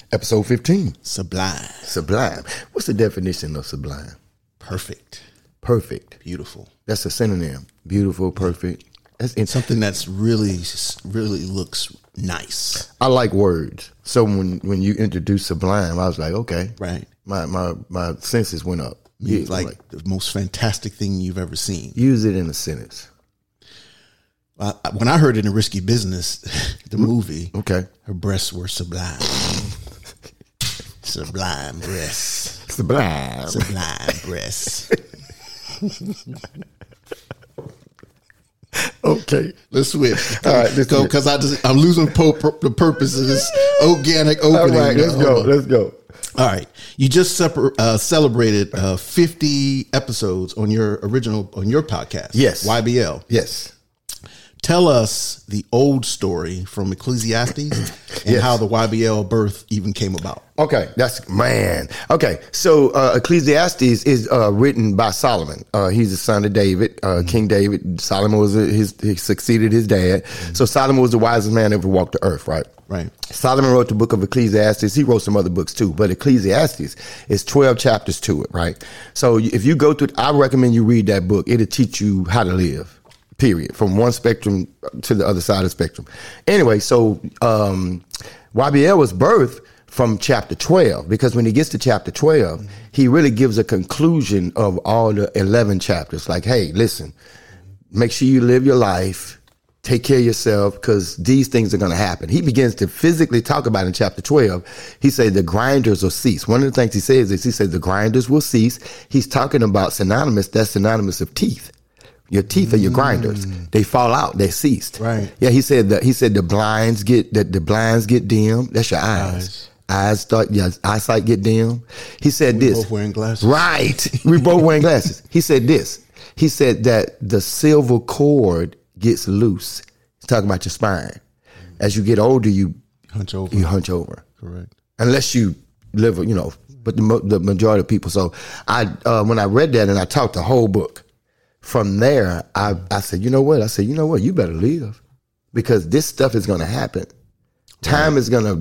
Episode 15. Sublime. Sublime. What's the definition of sublime? Perfect. Perfect. Beautiful. That's a synonym. Beautiful, perfect. That's something that's really looks nice. I like words. So when you introduced sublime, I was like, okay. Right. My senses went up. Yeah, like the most fantastic thing you've ever seen. Use it in a sentence. When I heard it in Risky Business, the movie, okay, her breasts were sublime. Sublime breasts. Sublime. Sublime breasts. Okay, let's switch. All right, let's go because I'm losing the purpose of this organic opening. All right, let's go. All right, you just celebrated 50 episodes on your podcast. Yes, YBL. Yes. Tell us the old story from Ecclesiastes and how the YBL birth even came about. Okay, Okay, so Ecclesiastes is written by Solomon. He's the son of David, King David. Solomon was he succeeded his dad. So Solomon was the wisest man ever walked the earth, right? Right. Solomon wrote the book of Ecclesiastes. He wrote some other books too, but Ecclesiastes is 12 chapters to it, right? So if you go through, I recommend you read that book. It'll teach you how to live. Period. From one spectrum to the other side of the spectrum. Anyway, so YBL was birthed from chapter 12 because when he gets to chapter 12, he really gives a conclusion of all the 11 chapters. Like, hey, listen, make sure you live your life, take care of yourself because these things are going to happen. He begins to physically talk about in chapter 12. He said the grinders will cease. One of the things he says is the grinders will cease. He's talking about that's synonymous of teeth. Your teeth are your grinders. They fall out. They ceased. Right. Yeah. He said the blinds get dim. That's your eyes. Eyesight get dim. He said this. Both wearing glasses. Right. We both wearing glasses. He said this. He said that the silver cord gets loose. He's talking about your spine. As you get older, you hunch over. Correct. Unless you live, but the majority of people. So when I read that and I taught the whole book. From there, I said, you know what? You better live because this stuff is going to happen. Time is going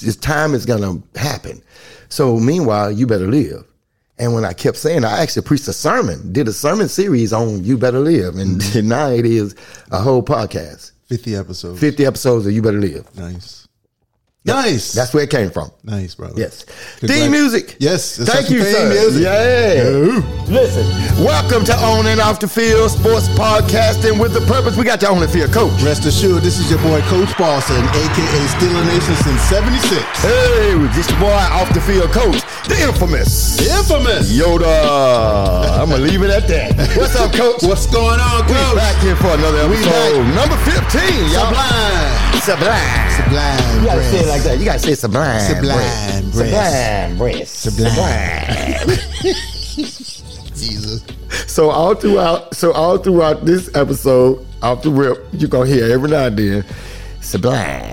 to happen. So meanwhile, you better live. And when I kept saying, I actually preached did a sermon series on You Better Live. And now it is a whole podcast. 50 episodes. 50 episodes of You Better Live. Nice. Nice. That's where it came from. Nice, brother. Yes. Theme music. Yes. Thank you, sir. Music. Yeah. Listen, welcome to On and Off the Field Sports Podcasting with the Purpose. We got your on the field coach. Rest assured, this is your boy, Coach Boston, a.k.a. Steeler Nation since 76. Hey, this your boy, Off the Field Coach, the infamous Yoda. I'm going to leave it at that. What's up, Coach? What's going on, Coach? We're back here for another episode. Number 15, y'all. Sublime. You got to say it like that. You got to say sublime. Sublime breast. Sublime. Jesus. So all throughout this episode, off the rip, you're going to hear every now and then, sublime.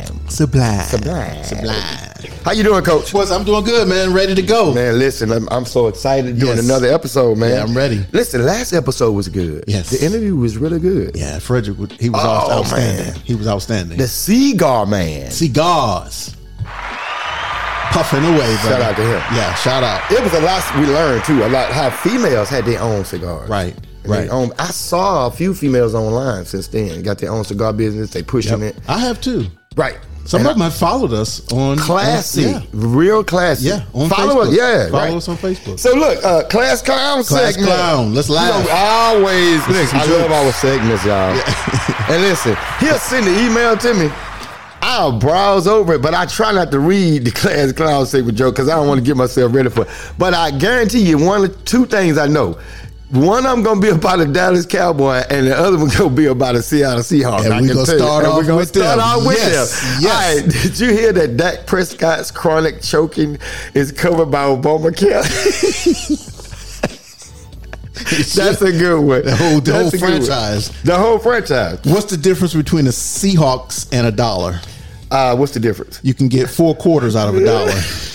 How you doing, Coach? I'm doing good, man. Ready to go. Man, listen, I'm so excited doing another episode, man. Yeah, I'm ready. Listen, last episode was good. Yes. The interview was really good. Yeah, Frederick, he was outstanding. Man. He was outstanding. The cigar man. Cigars. Puffing away, brother. Shout out to him. Yeah, shout out. It was a lot we learned, too. A lot how females had their own cigars. Right. I saw a few females online since then. Got their own cigar business. They pushing it. I have, too. Right. Some of them have followed us on classy, real classy. Yeah, on follow Facebook. Us, follow us on Facebook. So look, Class Clown segment. Let's laugh. I love our segments, y'all. Yeah. And listen, he'll send the email to me. I'll browse over it, but I try not to read the Class Clown segment joke because I don't want to get myself ready for it. But I guarantee you one or two things I know. One of them going to be about a Dallas Cowboy, and the other one going to be about a Seattle Seahawks. And we're going to start off with them. Yes. All right, did you hear that Dak Prescott's chronic choking is covered by Obamacare? That's a good one. The whole franchise. The whole franchise. What's the difference between a Seahawks and $1? What's the difference? You can get 4 quarters out of $1.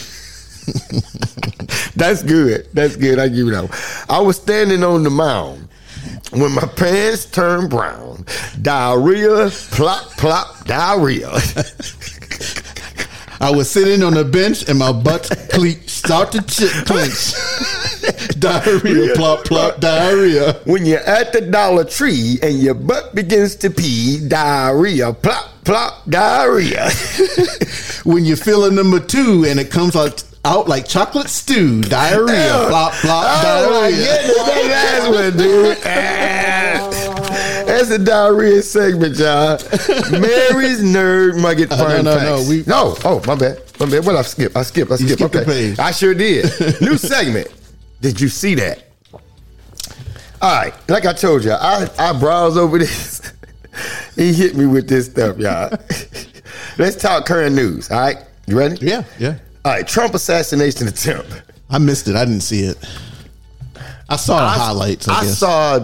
That's good. I give you that one. I was standing on the mound when my pants turned brown. Diarrhea, plop, plop, diarrhea. I was sitting on the bench and my butt cleat started to clench. Diarrhea, plop, plop, diarrhea. When you're at the Dollar Tree and your butt begins to pee, diarrhea, plop, plop, diarrhea. When you're feeling number 2 and it comes out like chocolate stew, diarrhea, plop, plop, diarrhea. That last one, dude. That's the diarrhea segment, y'all. Mary's Nerd Nugget Fun Facts. No. Oh, my bad. What I skipped? I skipped. The page. I sure did. New segment. Did you see that? All right. Like I told you, I browsed over this. He hit me with this stuff, y'all. Let's talk current news. All right. You ready? Yeah. All right. Trump assassination attempt. I missed it. I didn't see it. I saw the highlights. I guess. Saw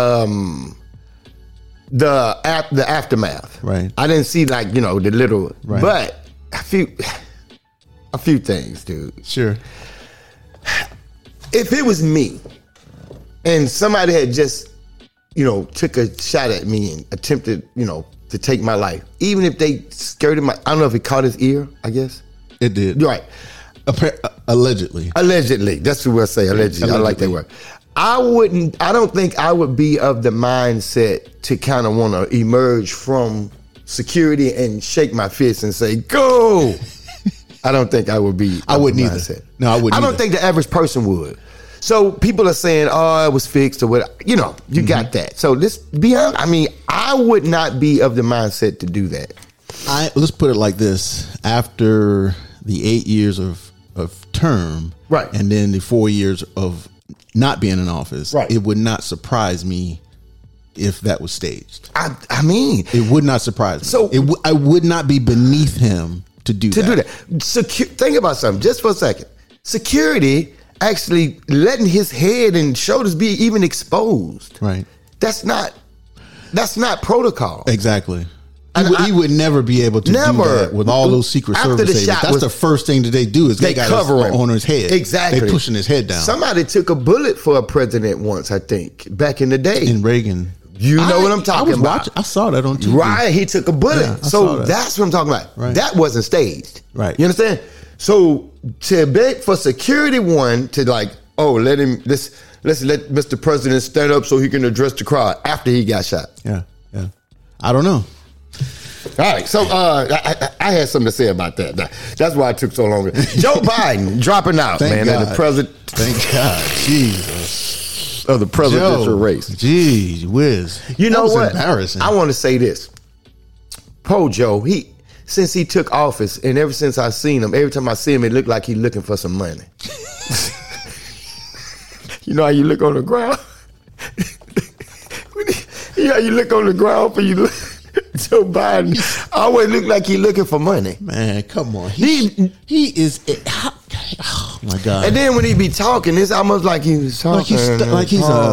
the aftermath. Right. I didn't see the little, right. But a few things, dude. Sure. If it was me and somebody had just, took a shot at me and attempted, to take my life, even if they skirted I don't know if it caught his ear, I guess. It did. Right. Allegedly. That's what we'll say. Allegedly. I like that word. I don't think I would be of the mindset to kind of want to emerge from security and shake my fist and say, go. I don't think I would be. I wouldn't either. No, I wouldn't I don't think the average person would. So people are saying, oh, it was fixed or what, you got that. So let's be honest. I mean, I would not be of the mindset to do that. Let's put it like this. After the 8 years of term, right, and then the 4 years of not being in office, right, it would not surprise me if that was staged. I mean, it would not surprise me. So I would not be beneath him to do that. Think about something just for a second. Security actually letting his head and shoulders be even exposed. Right. That's not protocol. Exactly. He would never be able to do that with all those Secret Service agents. That's the first thing that they do is they got cover him on his head. Exactly. They're pushing his head down. Somebody took a bullet for a president once, I think, back in the day. In Reagan. You know what I'm talking about. I saw that on TV. Right. He took a bullet. Yeah, so that's what I'm talking about. Right. That wasn't staged. Right. You understand? So to beg for security to let's let Mr. President stand up so he can address the crowd after he got shot. Yeah. I don't know. All right, so I had something to say about that. That's why it took so long. Joe Biden dropping out, man, as the president. Thank God, Jesus. Of the presidential race. Geez whiz. You know what? Embarrassing. I want to say this. Poor Joe, since he took office, and ever since I've seen him, every time I see him, it looked like he's looking for some money. You know how you look on the ground? You know how you look on the ground for you. Joe Biden always look like he looking for money. Man, come on. He is. Oh my God! And then when he be talking, it's almost like he's talking. When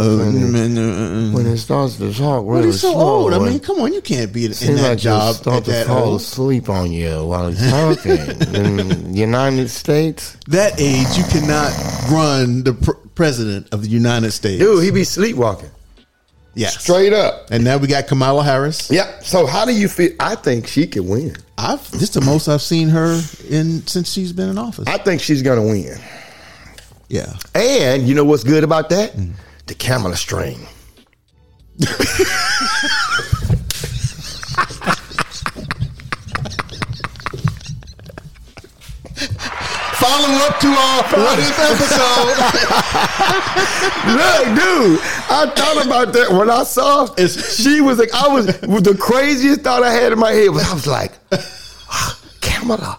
it starts to talk, really but he's so slow, old. I mean, come on, you can't be in that like job. Start to fall asleep on you while he's talking. In the United States, that age, you cannot run the president of the United States. Dude, he be sleepwalking. Yeah, straight up. And now we got Kamala Harris. Yeah. So how do you feel? I think she could win. This is the most I've seen her since she's been in office. I think she's gonna win. Yeah. And you know what's good about that? The Kamala strain. Follow up to our What If episode. Look, dude, I thought about that when I saw she was like, the craziest thought I had in my head was, I was like, Kamala.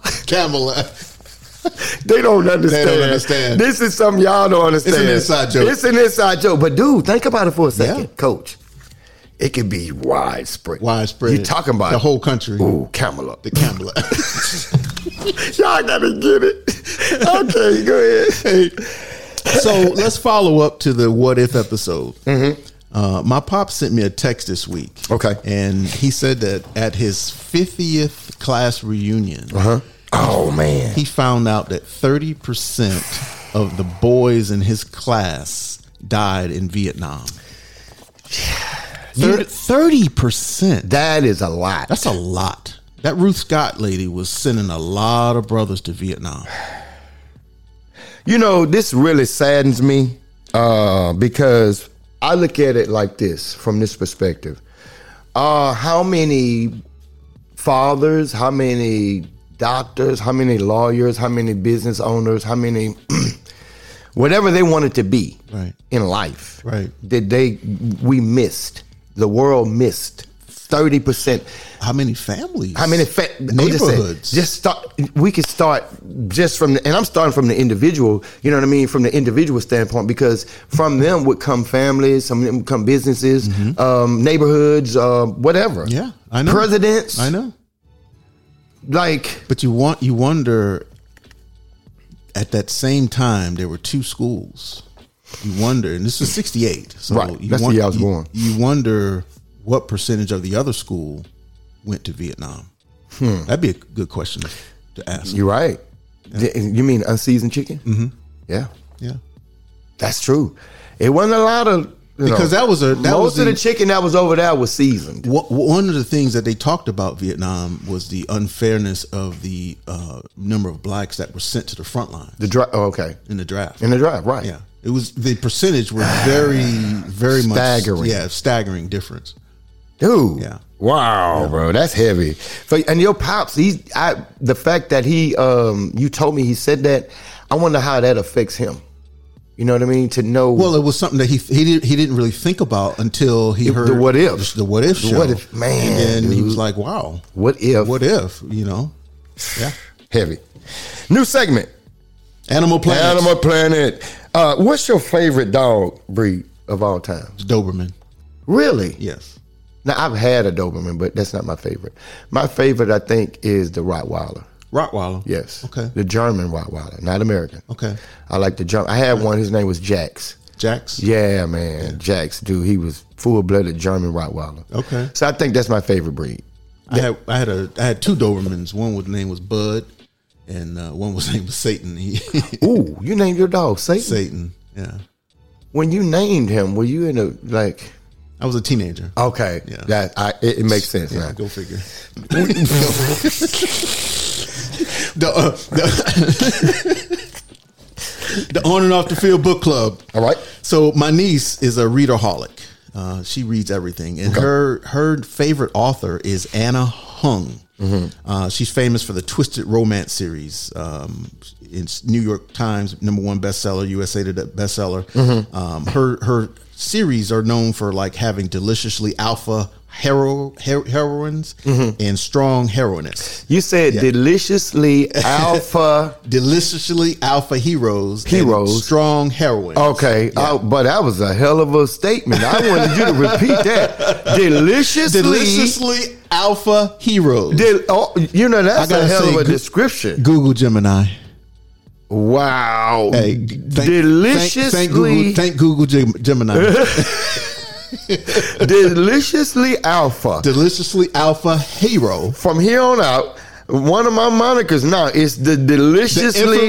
They don't understand. This is something y'all don't understand. It's an inside joke. It's an inside joke. But dude, think about it for a second, Coach. It could be widespread. You're talking about the whole country. Ooh, Kamala. The Kamala. Y'all gotta get it. Okay, go ahead. Hey. So let's follow up to the What If episode. My pop sent me a text this week. Okay. And he said that at his 50th class reunion, oh man, he found out that 30% of the boys in his class died in Vietnam. 30%. That is a lot. That's a lot. That Ruth Scott lady was sending a lot of brothers to Vietnam. You know, this really saddens me because I look at it like this, from this perspective. How many fathers, how many doctors, how many lawyers, how many business owners, how many whatever they wanted to be in life, we missed, the world missed 30%. How many families? How many neighborhoods? We could start just from, and I'm starting from the individual, you know what I mean, from the individual standpoint, because from them would come families, some of them would come businesses, neighborhoods, whatever. Yeah, I know. Presidents. I know. Like, but you wonder, at that same time, there were 2 schools. You wonder, and this was 68. So that's the year I was born. You wonder what percentage of the other school went to Vietnam. That'd be a good question to ask. You're right. Yeah. You mean unseasoned chicken? Mm-hmm. Yeah. Yeah. That's true. It wasn't a lot of, because most of the chicken that was over there was seasoned. One of the things that they talked about Vietnam was the unfairness of the number of blacks that were sent to the front line. In the draft. In the draft, right. Yeah. It was, the percentage was very, very staggering. Much. Yeah, staggering difference. Dude. Yeah. Wow, bro, that's heavy. So, and your pops, the fact that you told me he said that, I wonder how that affects him. You know what I mean? To know. Well, it was something that he didn't really think about until he heard the what ifs. The what if show. What if, man? And he was like, "Wow, what if? What if?" You know? Yeah, heavy. New segment. Animal Planet. What's your favorite dog breed of all time? Doberman. Really? Yes. Now, I've had a Doberman, but that's not my favorite. My favorite, I think, is the Rottweiler. Rottweiler? Yes. Okay. The German Rottweiler, not American. Okay. I like the German. I had one, his name was Jax. Jax? Yeah, man. Yeah. Jax, dude, he was full-blooded German Rottweiler. Okay. So I think that's my favorite breed. I had 2 Dobermans. One name was Bud, and one was named Satan. Ooh, you named your dog Satan? Satan, yeah. When you named him, were you in a, like... I was a teenager. Okay. Yeah. It makes sense. Yeah, go figure. The On and Off the Field book club. All right. So my niece is a readerholic. She reads everything, and her favorite author is Anna Hung. Mm-hmm. She's famous for the Twisted Romance series. It's New York Times #1 bestseller, USA Today bestseller. Mm-hmm. Her series are known for like having deliciously alpha heroines and strong heroinettes. You said deliciously alpha heroes, strong heroines. Okay, but that was a hell of a statement. I wanted you to repeat that. Deliciously alpha heroes. That's a hell of a description. Google Gemini. Wow. Hey, deliciously. Thank Google Gemini. Deliciously alpha hero. From here on out, one of my monikers now is the deliciously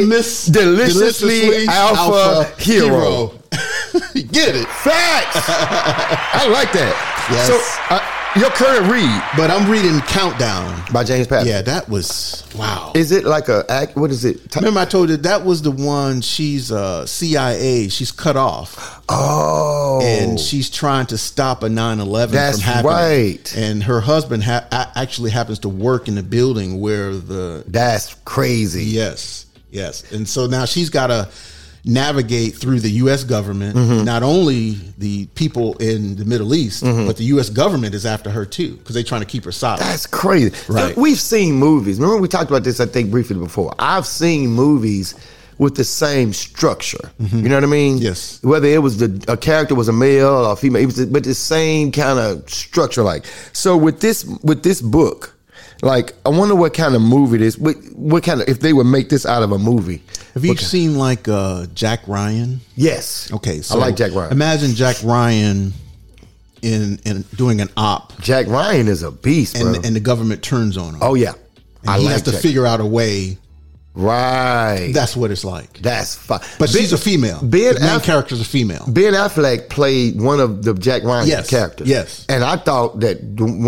alpha hero. Get it? Facts. I like that. Yes. So your current read, but I'm reading Countdown by James Patterson. Yeah, that was wow. Is it like what is it? Remember I told you that was the one. She's CIA. She's cut off. Oh, and she's trying to stop a 9/11 That's from happening. Right. And her husband actually happens to work in the building where the. That's crazy. Yes. And so now she's got to navigate through the U.S. government, not only the people in the Middle East, but the U.S. government is after her too, because they're trying to keep her silent. That's crazy. Right. We've seen movies. Remember we talked about this, I think, briefly before. I've seen movies with the same structure. You know what I mean? Yes. Whether it was a character was a male or a female, but the same kind of structure. Like, so with this book, like, I wonder what kind of movie it is. What kind of, if they would make this out of a movie. Have you seen like Jack Ryan? Yes. Okay, so I like Jack Ryan. Imagine Jack Ryan in doing an op. Jack Ryan is a beast, bro. And the government turns on him. Oh yeah, and he has to figure out a way Right. That's what it's like. That's fine. But she's a female. The main character's a female. Ben Affleck played one of the Jack Ryan characters. Yes. And I thought that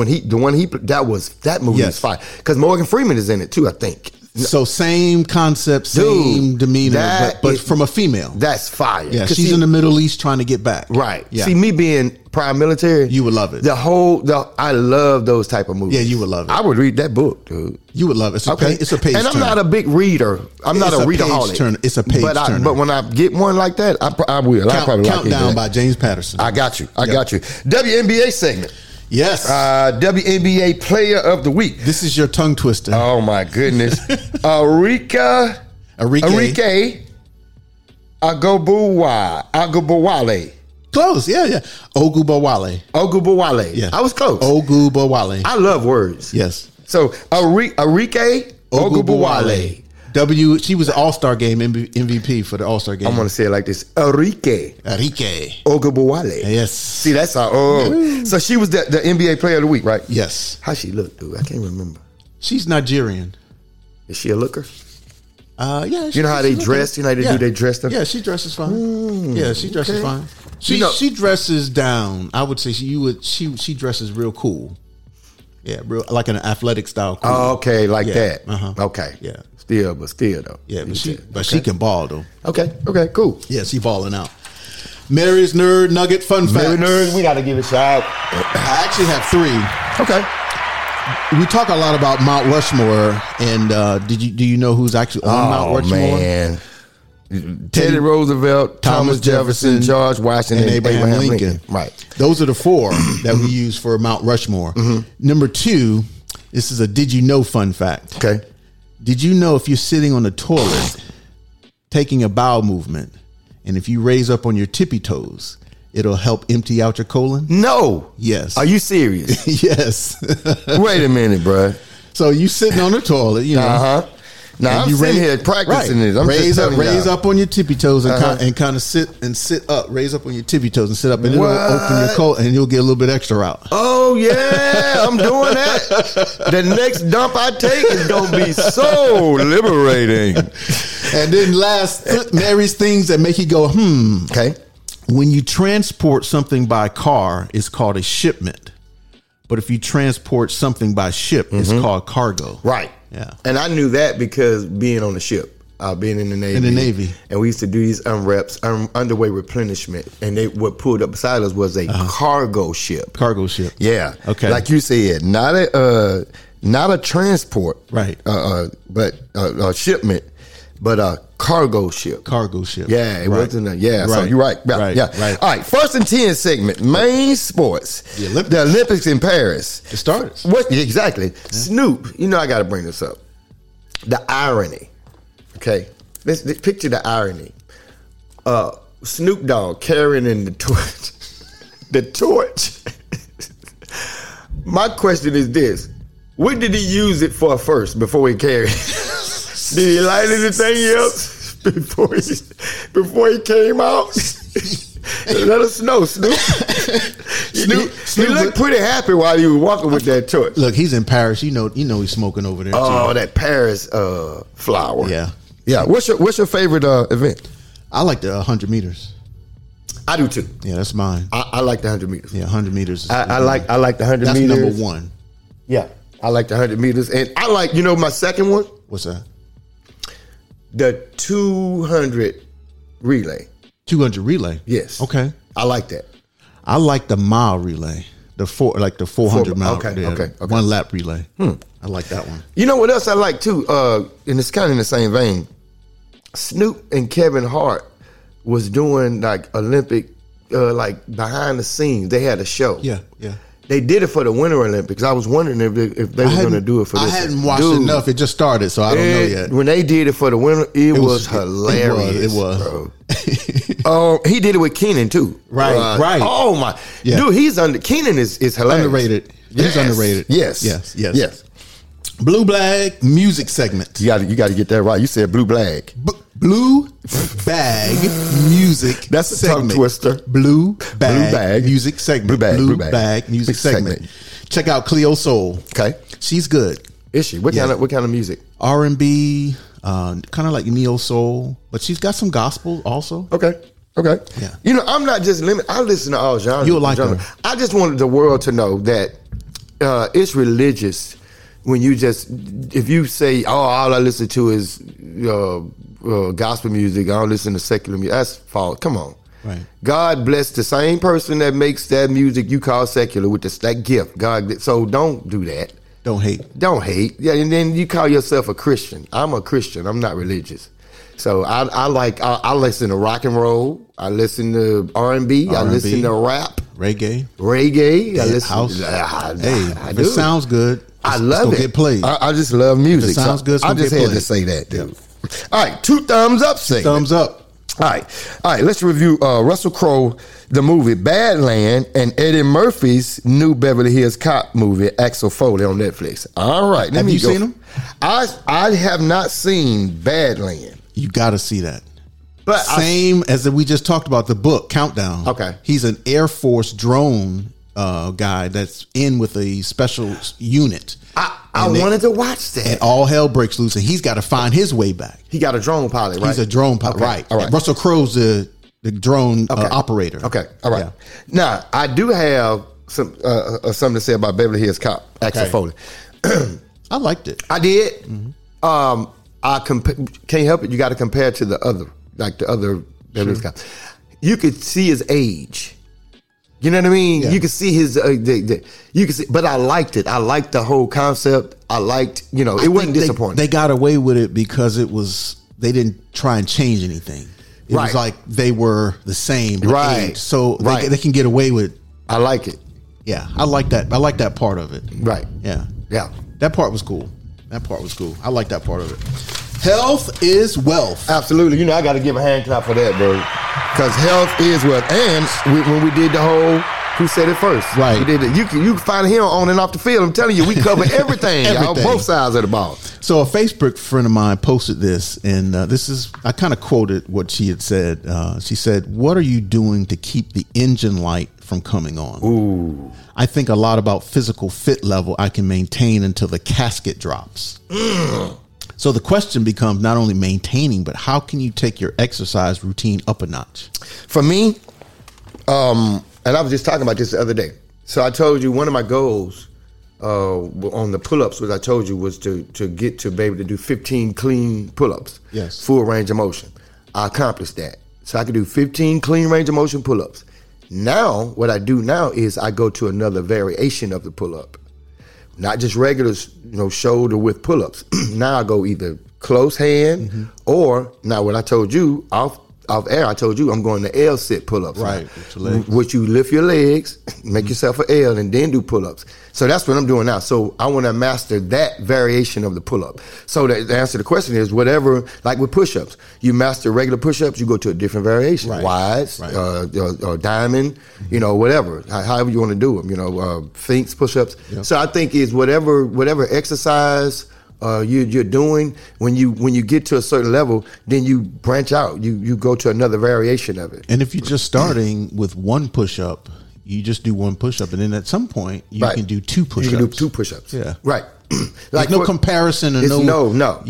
that movie was fine. Because Morgan Freeman is in it too, I think. So same concept, same demeanor, but from a female. That's fire. Yeah, she's in the Middle East trying to get back. Right. Yeah. See, me being prior military, you would love it. I love those type of movies. Yeah, you would love it. I would read that book, dude. You would love it. It's a page and I'm turner. not a big reader. I'm not a readaholic. It's a page turner. But when I get one like that, I will. Countdown by James Patterson. I got you. Got you. WNBA segment. Yes. WNBA Player of the Week. This is your tongue twister. Oh my goodness. Arike Ogunbowale. Close. Yeah. Ogunbowale. Yeah. I was close. Ogunbowale. I love words. Yes. So Arike Ogunbowale. She was an All-Star Game MVP for the All-Star Game. I'm going to say it like this. Arike Ogunbowale. Yes. See, that's how. So she was the NBA Player of the Week, right? Yes. How she look, dude? I can't remember. She's Nigerian. Is she a looker? Yeah. You know how they dress? You know how they do their dress stuff? Yeah, she dresses fine. Yeah, she dresses fine. She dresses down. I would say she dresses real cool. Yeah, real like an athletic style. Cool. Oh, okay, that. Uh-huh. Okay. Yeah. Still though. Yeah, but she can ball though. Okay, cool. Yeah, she balling out. Mary's Nerd Nugget Fun Facts. Mary Nerd, we got to give it a shout. I actually have 3. Okay. We talk a lot about Mount Rushmore, and do you know who's actually on Mount Rushmore? Oh man, Teddy Roosevelt, Thomas Jefferson, George Washington, and Abraham Lincoln. Right. Those are the 4 that we use for Mount Rushmore. Mm-hmm. Number 2, this is a did you know fun fact. Okay. Did you know if you're sitting on the toilet, taking a bowel movement, and if you raise up on your tippy toes, it'll help empty out your colon? No. Yes. Are you serious? Yes. Wait a minute, bro. So you sitting on the toilet, you know. Uh-huh. Now I'm sitting here practicing this. I'm raise up on your tippy toes and kind of sit up. Raise up on your tippy toes and sit up, and it'll open your colon, and you'll get a little bit extra out. Oh yeah, I'm doing that. The next dump I take is gonna be so liberating. And then last, Mary's things that make you go Okay. When you transport something by car, it's called a shipment. But if you transport something by ship, it's called cargo. Right. Yeah. And I knew that because being on the ship, being in the Navy. And we used to do these unreps, underway replenishment. And what pulled up beside us was a cargo ship. Cargo ship. Yeah. Okay. Like you said, not a transport. Right. But a shipment. But a cargo ship. Cargo ship. Yeah, it wasn't so you're right. Right. All right, 1st and 10 segment, main sports. The Olympics in Paris. It started. Exactly. Yeah. Snoop, you know I got to bring this up. The irony. Okay? Let's picture the irony. Snoop Dogg carrying in the torch. The torch. My question is this. What did he use it for first before he carried it? Did he light anything else before he came out? Let us know, Snoop. He looked pretty happy while he was walking with that torch. Look, he's in Paris. You know he's smoking over there. Oh, that Paris flower. Yeah. What's your favorite event? I like the 100 meters. I do too. Yeah, that's mine. I like the 100 meters. Yeah, 100 meters. I like the 100 that's meters. That's number 1. Yeah, I like the 100 meters, and I like my second one. What's that? The 200 relay. 200 relay. Yes. Okay. I like that. I like the mile relay. The 400 mile. Okay. 1 lap relay. I like that one. You know what else I like too? And it's kind of in the same vein. Snoop and Kevin Hart was doing like Olympic, like behind the scenes. They had a show. Yeah. They did it for the Winter Olympics. I was wondering if they were going to do it for this. I hadn't watched enough. It just started, so I don't know yet. When they did it for the Winter, it was hilarious. It was. Bro. He did it with Kenan too. Right. Oh my, dude, Kenan is hilarious. Underrated. He's underrated. Yes. Blue Bag music segment. You got to get that right. You said Blue Bag. Blue Bag music. That's a segment. tongue twister. Blue Bag music segment. Blue Bag music segment. Check out Cleo Soul. Okay, she's good. Is she? What kind of music? R&B, kind of like neo soul, but she's got some gospel also. Okay. Yeah. You know, I'm not just limited. I listen to all genres. You'll like her. I just wanted the world to know that it's religious when you just, if you say, oh, all I listen to is gospel music, I don't listen to secular music, that's false. Come on. Right. God bless the same person that makes that music you call secular with that gift. God, so don't do that. Don't hate. Yeah, and then you call yourself a Christian. I'm a Christian. I'm not religious. So I listen to rock and roll. I listen to R&B. I listen to rap. Reggae. I listen house. I If it sounds good, I love it. Get played. I just love music. If it sounds good, I just had to say that, dude. All right, 2 thumbs up segment. Thumbs up. All right. Let's review Russell Crowe, the movie Badland, and Eddie Murphy's new Beverly Hills Cop movie, Axel Foley, on Netflix. All right. Have you seen them? I have not seen Badland. You got to see that. But Same as we just talked about the book, Countdown. Okay. He's an Air Force drone guy that's in with a special unit. I wanted to watch that. And all hell breaks loose, and he's got to find his way back. He got a drone pilot, right? He's a drone pilot, Okay. right. All right. And Russell Crowe's the drone operator. Okay, all right. Yeah. Now, I do have something to say about Beverly Hills Cop, Axel Foley. I liked it. I did. Mm-hmm. Can't help it. You got to compare it to the other Beverly Hills Cop. You could see his age. You know what I mean? Yeah. You could see his. You could see, but I liked it. I liked the whole concept. I liked. It wasn't disappointing. They got away with it because they didn't try and change anything. It was like they were the same, right? Age, so they can get away with. I like it. Yeah, I like that. I like that part of it. Right. Yeah. Yeah. That part was cool. I like that part of it. Health is wealth. Absolutely. I got to give a hand clap for that, bro. Because health is wealth. And when we did the whole Who Said It First. Right. We did it. You can find him on and off the field. I'm telling you, we cover everything. Y'all, both sides of the ball. So a Facebook friend of mine posted this, and I kind of quoted what she had said. She said, "What are you doing to keep the engine light from coming on?" Ooh. I think a lot about physical fit level I can maintain until the casket drops. So the question becomes not only maintaining, but how can you take your exercise routine up a notch? For me, and I was just talking about this the other day. So I told you one of my goals on the pull-ups, was I told you, was to get to be able to do 15 clean pull-ups. Yes. Full range of motion. I accomplished that. So I could do 15 clean range of motion pull-ups. Now, what I do now is I go to another variation of the pull-up. Not just regular, shoulder width pull-ups. Now I go either close hand or, now what I told you, off air, I told you I'm going to L sit pull-ups. Right. Which you lift your legs, make yourself an L, and then do pull-ups. So that's what I'm doing now. So I want to master that variation of the pull-up. So the answer to the question is whatever, like with push-ups, you master regular push-ups, you go to a different variation. Right. Wides, Right. Or diamond, whatever, however you want to do them, Sphinx push-ups. Yep. So I think is whatever exercise you're doing, when you get to a certain level, then you branch out. You go to another variation of it. And if you're just starting with one push-up, you just do one push-up, and then at some point you can do 2 push-ups. You can do 2 push-ups. Yeah. Right. Like no comparison, and no.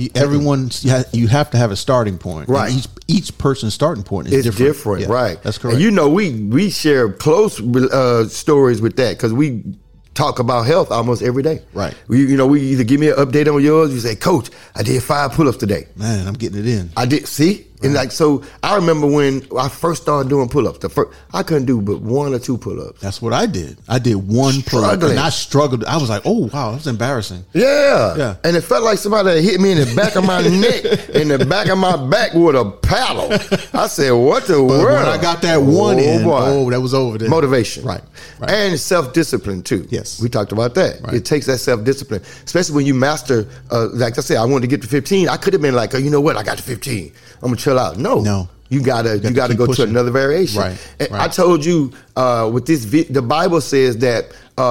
You have to have a starting point. Right. And each person's starting point is different. Yeah, right. That's correct. And we share close stories with that because we talk about health almost every day. Right. We either give me an update on yours. You say, "Coach, I did 5 pull-ups today." Man, I'm getting it in. I did. See. Right. And so I remember when I first started doing pull-ups, I couldn't do but 1 or 2 pull-ups. That's what I did. I did 1 pull-up, and I struggled. I was like, "Oh wow, that's embarrassing." Yeah. And it felt like somebody hit me in the back of my neck, in the back of my back with a paddle. I said, "What the world?" When I got that one in, boy. that was over there. Motivation, right. And self-discipline too. Yes, we talked about that. Right. It takes that self-discipline, especially when you master. Like I said, I wanted to get to 15. I could have been like, "Oh, you know what? I got to 15. I'm gonna chill out." No. You gotta go pushing to another variation. Right. And I told you with this, the Bible says that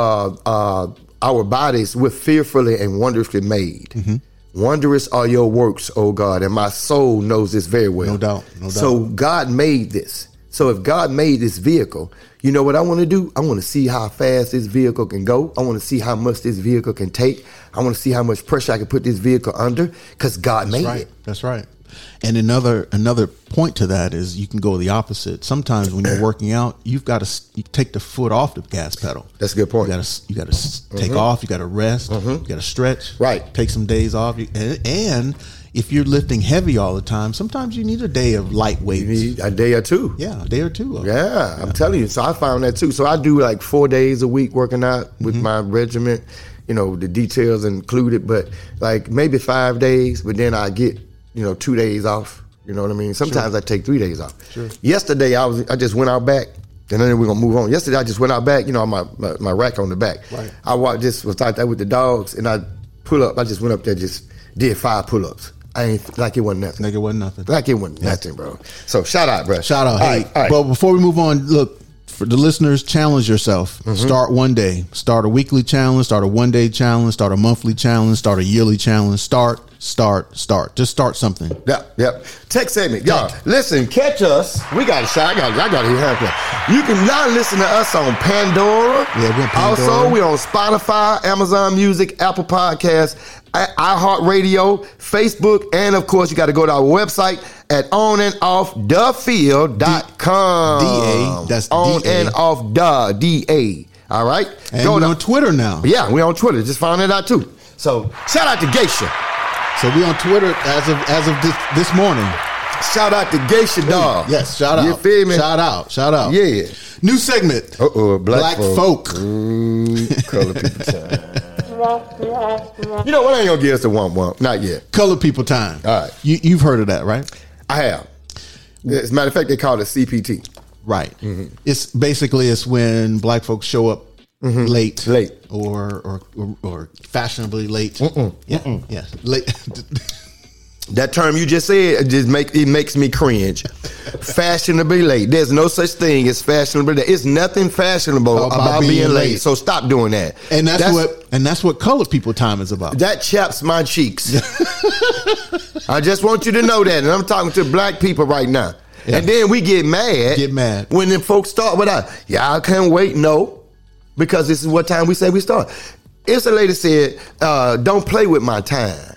our bodies were fearfully and wondrously made. Mm-hmm. Wondrous are your works, O God, and my soul knows this very well. No doubt. So God made this. So if God made this vehicle, you know what I want to do? I want to see how fast this vehicle can go. I want to see how much this vehicle can take. I want to see how much pressure I can put this vehicle under because God made it. That's right. And another point to that is you can go the opposite. Sometimes when you're working out, you've got to take the foot off the gas pedal. That's a good point. You got to take off. You got to rest. You got to stretch. Right. Take some days off. And if you're lifting heavy all the time, sometimes you need a day of light weights. You need a day or two. Yeah, a day or two. Yeah, I'm telling you. So I found that too. So I do like 4 days a week working out with my regiment. You know, the details included, but like maybe 5 days. But then I get 2 days off. You know what I mean? Sometimes I take 3 days off. Sure. Yesterday I just went out back, and then we're gonna move on. Yesterday I just went out back. On my rack on the back. Right. I was out there with the dogs, and I pull up. I just went up there, just did 5 pull-ups. I ain't like it wasn't nothing. Like it wasn't nothing. Like it wasn't nothing, bro. So shout out, bro. Shout out. All Hey, right. But before we move on, look, for the listeners, challenge yourself. Start one day. Start a weekly challenge. Start a 1 day challenge. Start a monthly challenge. Start a yearly challenge. Start. Just start something. Yep. Tech segment. Y'all, listen, catch us. We got a shot. I got to hear her. You can now listen to us on Pandora. Yeah, we're on Pandora. Also, we're on Spotify, Amazon Music, Apple Podcasts, iHeartRadio, Facebook, and of course, you got to go to our website at onandoffthefield.com. DA. That's On DA. and off the DA. All right? And we're on Twitter now. Yeah, we're on Twitter. Just found that out too. So, shout out to Geisha. So we on Twitter as of this morning. Shout out to Geisha Dog. Yes, shout out. You feel me? Shout out. Yeah. New segment. Black folk. Color people time. You know what? I ain't gonna give us a womp. Not yet. Color people time. All right. You've heard of that, right? I have. As a matter of fact, they call it CPT. Right. It's when black folks show up late or fashionably late. Yeah. Late. That term you just said it makes me cringe. Fashionably late. There's no such thing as fashionably late. It's nothing fashionable about being late. So stop doing that. And that's what colored people time is about. That chaps my cheeks. I just want you to know that. And I'm talking to black people right now. Yeah. And then we get mad when them folks start with us. Yeah, I can't wait. No, because this is what time we say we start. It's a lady said, don't play with my time.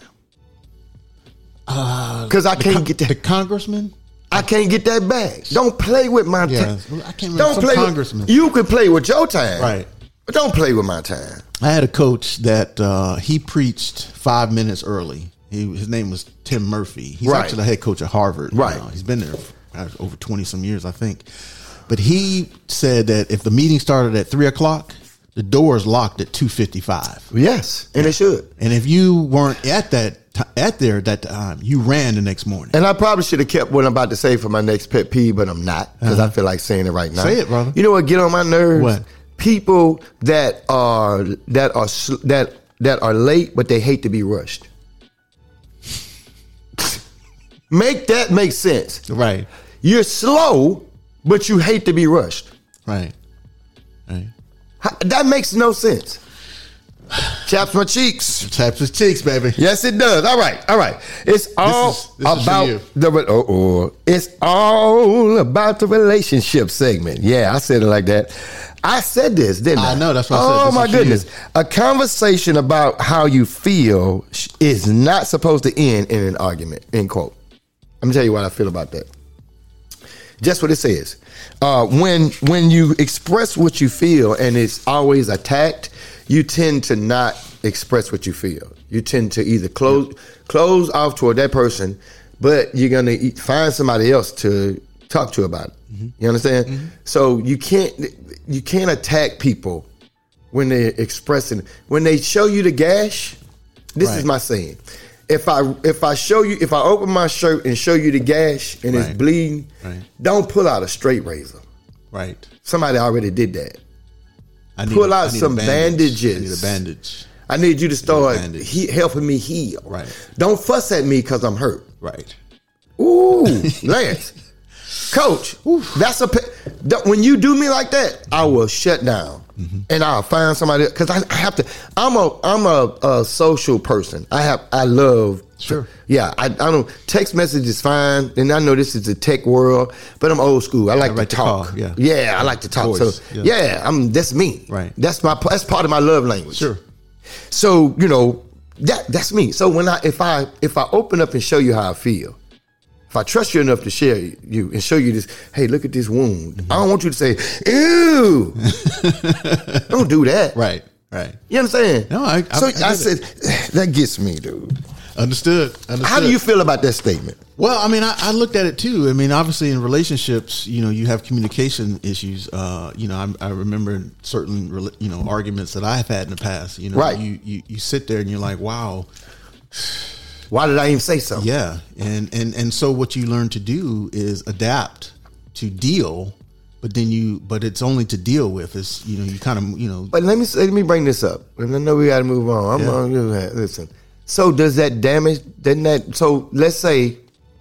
Because I can't get that. The congressman? I can't get that back. Don't play with my time. I can't remember some congressman. You can play with your time. Right. But don't play with my time. I had a coach that he preached 5 minutes early. His name was Tim Murphy. He's actually the head coach at Harvard. Right. He's been there for over 20 some years, I think. But he said that if the meeting started at 3:00, the door is locked at 2:55. Yes, and it should. And if you weren't at there at that time, you ran the next morning. And I probably should have kept what I'm about to say for my next pet peeve, but I'm not because I feel like saying it right now. Say it, brother. You know what get on my nerves? What? People that are late, but they hate to be rushed. Make that make sense. Right. You're slow, but you hate to be rushed. Right. That makes no sense. Chaps my cheeks. Chaps his cheeks, baby. Yes, it does. All right. It's all about It's all about the relationship segment. Yeah, I said it like that. I said this, didn't I? I know, that's what I said. Oh, my goodness. A conversation about how you feel is not supposed to end in an argument, end quote. I'm going to tell you what I feel about that. Just what it says. When you express what you feel and it's always attacked, you tend to not express what you feel. You tend to either close off toward that person, but you're going to find somebody else to talk to about it. You understand? Mm-hmm. So you can't attack people when they're expressing. When they show you the gash, this is my saying. If I open my shirt and show you the gash and it's bleeding, don't pull out a straight razor. Right. Somebody already did that. Pull out some bandages. I need a bandage. I need you to start helping me heal. Right. Don't fuss at me because I'm hurt. Right. Ooh, Lance. Coach, that's when you do me like that, I will shut down and I'll find somebody because I have to. I'm a social person. I love Sure. Yeah, I don't. Text message is fine, and I know this is a tech world, but I'm old school. I like to talk. Call, yeah. I like to talk. Voice, so that's me. Right. That's part of my love language. Sure. So that's me. So if I open up and show you how I feel, if I trust you enough to share you and show you this, hey, look at this wound. Mm-hmm. I don't want you to say, ew. Don't do that. Right. You understand? No, I said, that gets me, dude. Understood. How do you feel about that statement? Well, I mean, I looked at it too. I mean, obviously in relationships, you have communication issues. I remember certain, arguments that I've had in the past. Right. You sit there and you're like, wow. Why did I even say something? Yeah. And so what you learn to do is adapt to deal, but it's only to deal with. It's, you kind of, But let me bring this up. And I know we got to move on. Listen. So does that damage, so let's say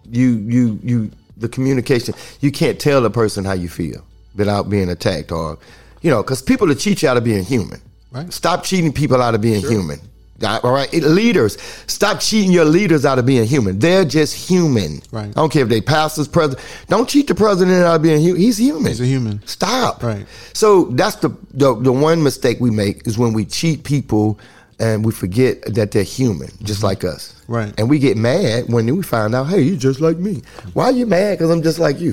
the communication, you can't tell the person how you feel without being attacked or, because people will cheat you out of being human. Right. Stop cheating people out of being human. All right. Leaders, stop cheating your leaders out of being human. They're just human. Right. I don't care if they pastors, president. Don't cheat the president out of being human. He's human. He's a human. Stop. Right. So that's the one mistake we make is when we cheat people and we forget that they're human, just like us. Right. And we get mad when we find out, hey, you're just like me. Why are you mad? Because I'm just like you.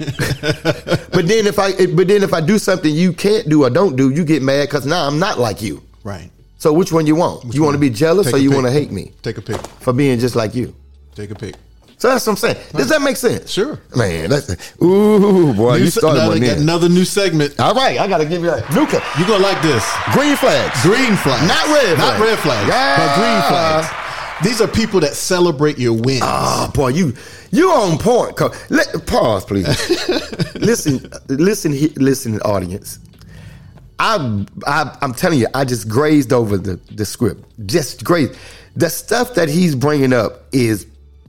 But then if I do something you can't do or don't do, you get mad because now I'm not like you. Right. So which one you want? You want to be jealous or you want to hate me? Take a pick. For being just like you. Take a pick. So that's what I'm saying. Does that make sense? Sure. Man, ooh, boy, you started one there. Another new segment. All right, I got to give you that. Nuka. You're going to like this. Green flags. Green flags. Not red flags. Not red flags, but green flags. These are people that celebrate your wins. Oh, boy, you on point. Pause, please. Listen, audience. I'm telling you, I just grazed over the script. Just grazed. The stuff that he's bringing up is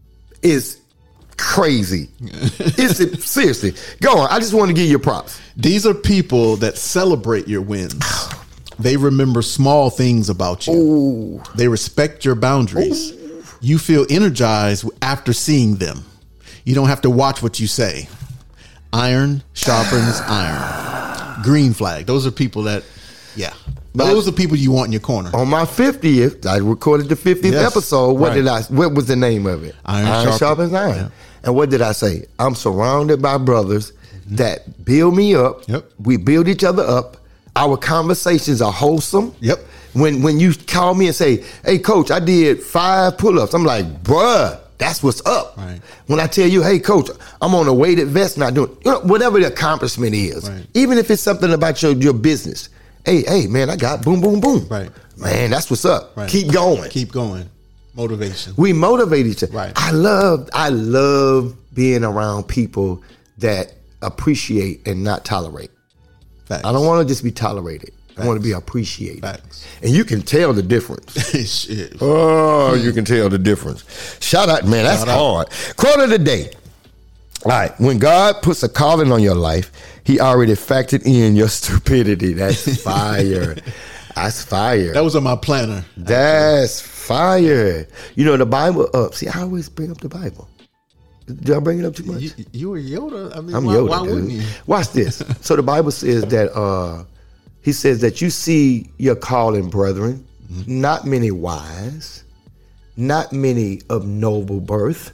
crazy. Seriously. Go on. I just want to give you props. These are people that celebrate your wins. They remember small things about you. Ooh. They respect your boundaries. Ooh. You feel energized after seeing them. You don't have to watch what you say. Iron sharpens iron. Green flag. Those are people that, those are people you want in your corner. On my 50th, I recorded the 50th episode. What was the name of it? Iron sharpens iron. Yeah. And what did I say? I'm surrounded by brothers that build me up. Yep. We build each other up. Our conversations are wholesome. Yep. When you call me and say, hey, coach, I did 5 pull-ups. I'm like, bruh, that's what's up. Right. When I tell you, hey, coach, I'm on a weighted vest not doing, whatever the accomplishment is, right. Even if it's something about your business. Hey, man, I got boom, boom, boom. Right. Man, that's what's up. Right. Keep going. Keep going. Motivation. We motivate each other. Right. I love being around people that appreciate and not tolerate. Facts. I don't want to just be tolerated. Facts. I want to be appreciated. Facts. And you can tell the difference. Shit. Oh, you can tell the difference. Shout out, man, that's hard. Quote of the day. All right. When God puts a calling on your life, he already factored in your stupidity. That's fire. That's fire. That was on my planner. That's fire. The Bible. See, I always bring up the Bible. Did I bring it up too much? You were Yoda. I mean, I'm Yoda. Why wouldn't you? Watch this. So the Bible says that he says that you see your calling, brethren, not many wise, not many of noble birth.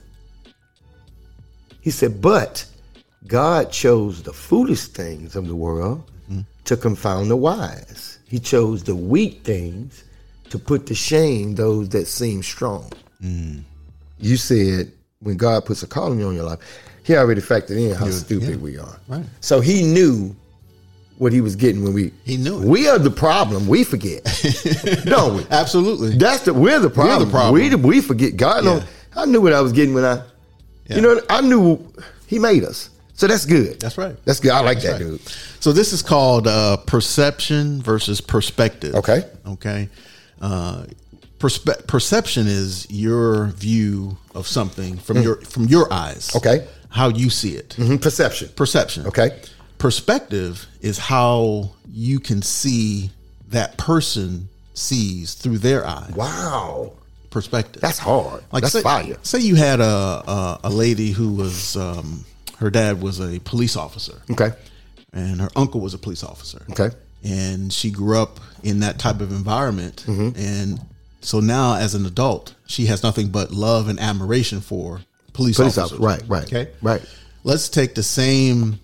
He said, but God chose the foolish things of the world to confound the wise. He chose the weak things to put to shame those that seem strong. You said, when God puts a calling on your life, he already factored in how stupid we are. Right. So he knew what he was getting when he knew it. We are the problem. We forget. Don't we? Absolutely. We're the problem. We're the problem. We forget. God knows. I knew what I was getting when I knew he made us. So that's good. That's right. That's good. I like that, dude. So this is called perception versus perspective. Okay. Perception is your view of something from your eyes. Okay. How you see it. Perception. Okay. Perspective is how you can see that person sees through their eyes. Wow. perspective. That's hard. Like that's fire. Say you had a lady who was her dad was a police officer. Okay. And her uncle was a police officer. Okay. And she grew up in that type of environment. And so now as an adult, she has nothing but love and admiration for police officers. Right. Okay. Right. Let's take the same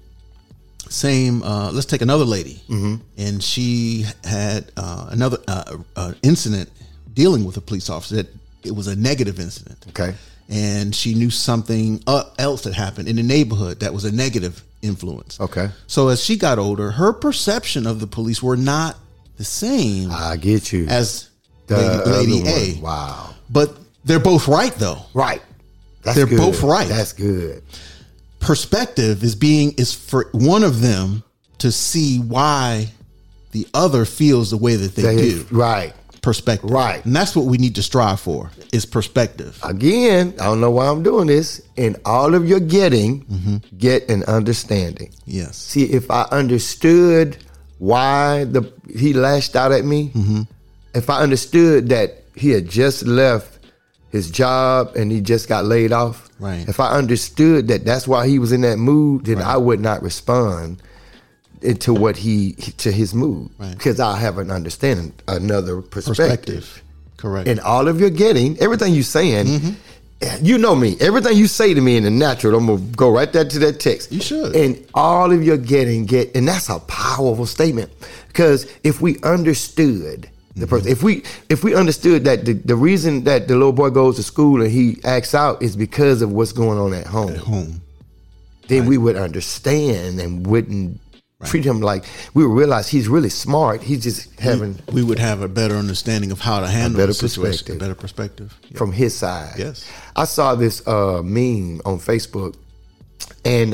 let's take another lady. And she had another incident dealing with a police officer that it was a negative incident. Okay. And she knew something else that happened in the neighborhood that was a negative influence. Okay. So as she got older, her perception of the police were not the same. I get you. As the Lady A. One. Wow. But they're both right, though. Right. They're both right. That's good. Perspective is for one of them to see why the other feels the way that they do. Right. Perspective. Right. And that's what we need to strive for is perspective. Again, I don't know why I'm doing this. In all of your getting, get an understanding. Yes. See, if I understood why he lashed out at me, if I understood that he had just left his job and he just got laid off, right. If I understood that that's why he was in that mood, then I would not respond to his mood, right. Because I have an understanding, another perspective. Correct. And all of your getting, everything you're saying, you know me, everything you say to me in the natural, I'm going to go right there to that text. You should. And all of your getting, and that's a powerful statement, because if we understood the person, if we understood that the reason that the little boy goes to school and he acts out is because of what's going on at home, then we would understand and wouldn't treat him like, we would realize he's really smart. He's just having... We would have a better understanding of how to handle the situation. A better perspective. From his side. Yes. I saw this meme on Facebook, and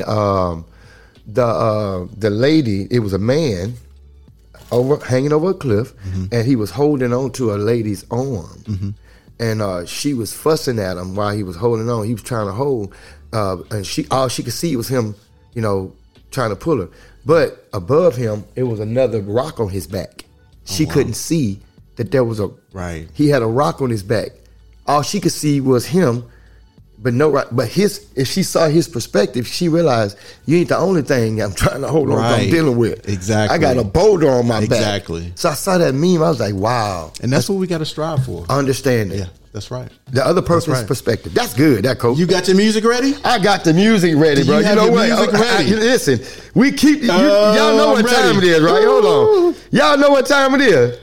the lady, it was a man hanging over a cliff, and he was holding on to a lady's arm. And she was fussing at him while he was holding on. He was trying to hold, and all she could see was him, trying to pull her. But above him, it was another rock on his back. She couldn't see that there was he had a rock on his back. All she could see was him, but no rock. But if she saw his perspective, she realized, you ain't the only thing I'm trying to hold on to, I'm dealing with. Exactly. I got a boulder on my back. Exactly. So I saw that meme, I was like, wow. And that's what we got to strive for. Understanding. Yeah, that's right. The other person's perspective. That's good, that coach. You got your music ready? I got the music ready, bro. You know what? Music ready? Listen, we keep, y'all know what time it is, right? Hold on. Y'all know what time it is.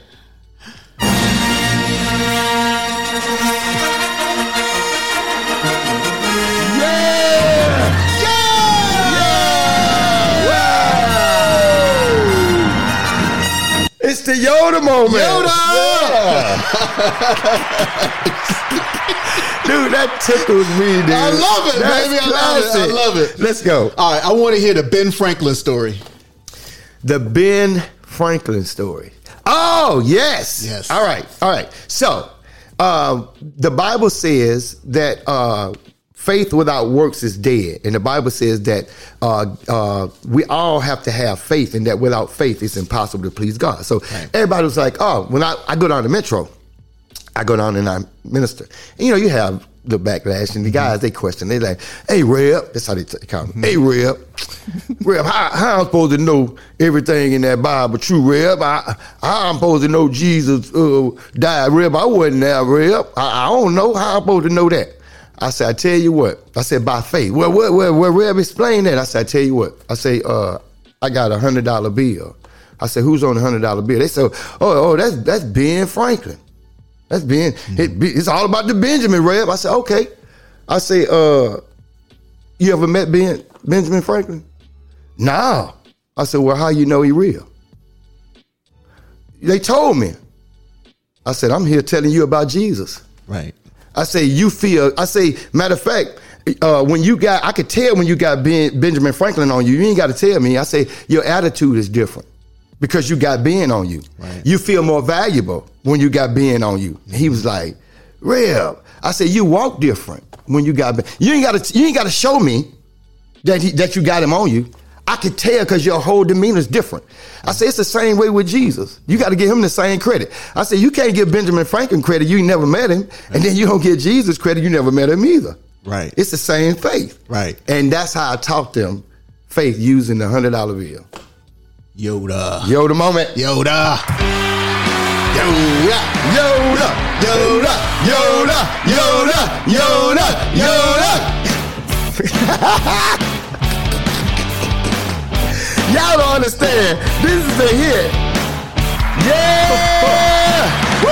It's the Yoda moment. Yoda! Dude, that tickles me, dude. I love it, baby. I love it. Let's go. All right, I want to hear the Ben Franklin story. The Ben Franklin story. Oh, yes. Yes. All right. So, the Bible says that faith without works is dead. And the Bible says that we all have to have faith, and that without faith it's impossible to please God. So everybody was like, oh, when I go down to Metro, I go down and I minister. And, you have the backlash, and the guys, they question. They like, hey, Reb, that's how they call me. Hey, Reb, how I'm supposed to know everything in that Bible true, Reb? How I'm supposed to know Jesus died, Reb? I wasn't there, Reb. I don't know how I'm supposed to know that. I said, I tell you what. I said, by faith. Well, Reb, explain that. I said, I tell you what. I say, I got $100 bill. I said, who's on the $100 bill? They said, oh, that's Ben Franklin. That's Ben. It's all about the Benjamin, Reb. I said, okay. I say, you ever met Benjamin Franklin? No. I said, well, how you know he real? They told me. I said, I'm here telling you about Jesus. Right. I say, matter of fact, I could tell when you got Benjamin Franklin on you. You ain't got to tell me. I say, your attitude is different because you got Ben on you. Right. You feel more valuable when you got Ben on you. He was like, Reb. I said, you walk different when you got Ben. You ain't got to show me that you got him on you. I could tell because your whole demeanor is different. I say it's the same way with Jesus. You got to give him the same credit. I say you can't give Benjamin Franklin credit. You never met him. And then you don't give Jesus credit. You never met him either. Right. It's the same faith. Right. And that's how I taught them faith using the $100 bill. Yoda moment. Yoda. Y'all don't understand. This is a hit. Yeah.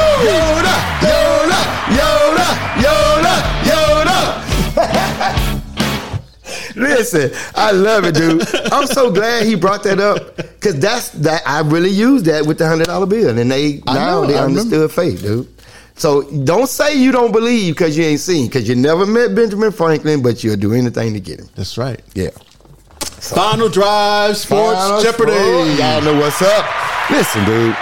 Yoda. Listen, I love it, dude. I'm so glad he brought that up because that I really used that with the $100 bill, and they understood faith, dude. So don't say you don't believe because you ain't seen, because you never met Benjamin Franklin, but you'll do anything to get him. That's right. Yeah. So, Final Drive Sports Jeopardy. Y'all know what's up. Listen, dude.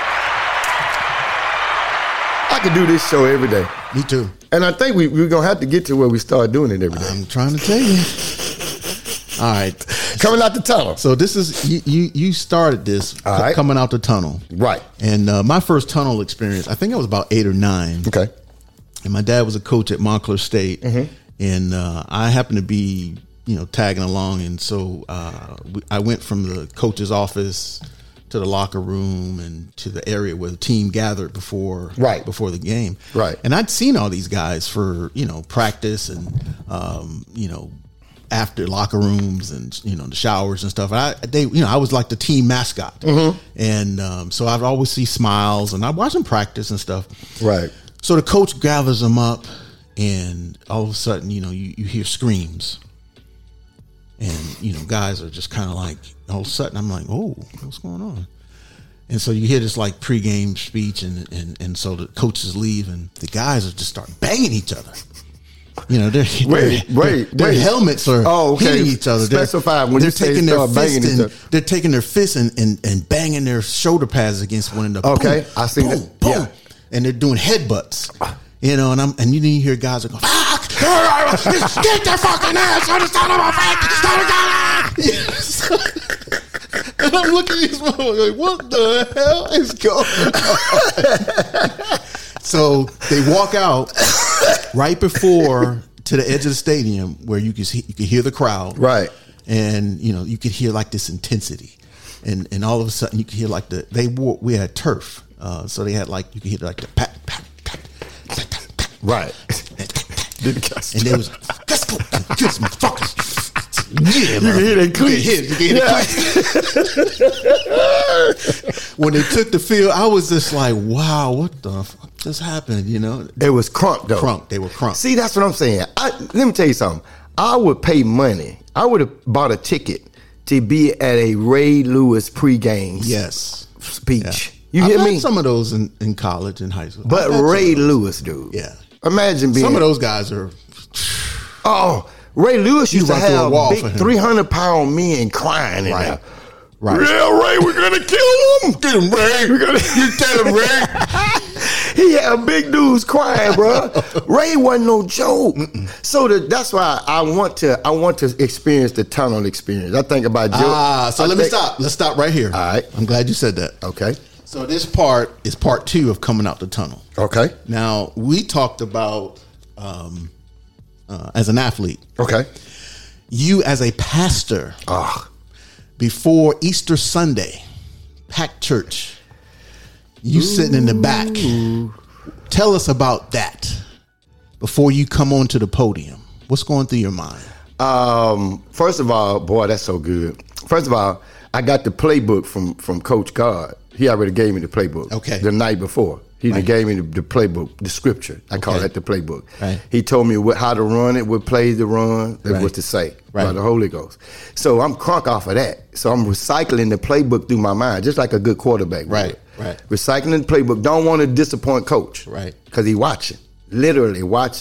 I could do this show every day. Me too. And I think we're going to have to get to where we start doing it every day. I'm trying to tell you. All right. Coming out the tunnel. So this is, you started this coming out the tunnel. Right. And my first tunnel experience, I think I was about 8 or 9. Okay. And my dad was a coach at Montclair State. Mm-hmm. And I happened to be, tagging along. And so I went from the coach's office to the locker room and to the area where the team gathered before the game. Right. And I'd seen all these guys for, practice and, after locker rooms and, the showers and stuff. I was like the team mascot. Mm-hmm. And so I'd always see smiles and I'd watch them practice and stuff. Right. So the coach gathers them up and all of a sudden, you hear screams. And, guys are just kind of like, all of a sudden I'm like, oh, what's going on? And so you hear this like pregame speech and so the coaches leave and the guys are just start banging each other. Their helmets are hitting each other. Specify when you say start banging each other. They're taking their fists and banging their shoulder pads against one another. Okay, boom, I see boom, that. Boom. Yeah. And they're doing headbutts. And you hear guys are going, fuck! Get their fucking ass on the side of my face! And I'm looking at these motherfuckers like, what the hell is going on? So they walk out right before to the edge of the stadium where you can hear the crowd. Right. And, you could hear like this intensity. And all of a sudden you could hear like we had turf. So they had like, you could hear like the pat, pat, pat. Right. And they was like, let's go, get some fuckers. Yeah, you can hear that click. When they took the field, I was just like, wow, what the fuck just happened? It was crunk though. They were crunk. See, that's what I'm saying. Let me tell you something. I would pay money. I would have bought a ticket to be at a Ray Lewis pregame speech. Yeah. You hear me? Had some of those in college and high school. But Ray Lewis, dude. Yeah. Imagine being. Some of those guys are. Oh, Ray Lewis used to have big 300-pound men crying in there. Right. Yeah, Ray, we're going to kill him. Get him, Ray. We're going to tell him, Ray. He had big dudes crying, bro. Ray wasn't no joke. Mm-mm. So that's why I want to experience the tunnel experience. I think about Joe. So let me stop. Let's stop right here. All right. I'm glad you said that. Okay. So this part is part 2 of coming out the tunnel. Okay. Now, we talked about as an athlete. Okay. You as a pastor. Before Easter Sunday, packed church. You sitting in the back. Tell us about that before you come onto the podium. What's going through your mind? First of all, boy, that's so good. First of all, I got the playbook from Coach God. He already gave me the playbook. Okay. The night before. He gave me the playbook, the scripture. I call that the playbook. Right. He told me how to run it, what plays to run, and what to say by the Holy Ghost. So I'm crunk off of that. So I'm recycling the playbook through my mind, just like a good quarterback. Right. Recycling the playbook. Don't want to disappoint Coach. Right. Because he watching, literally watching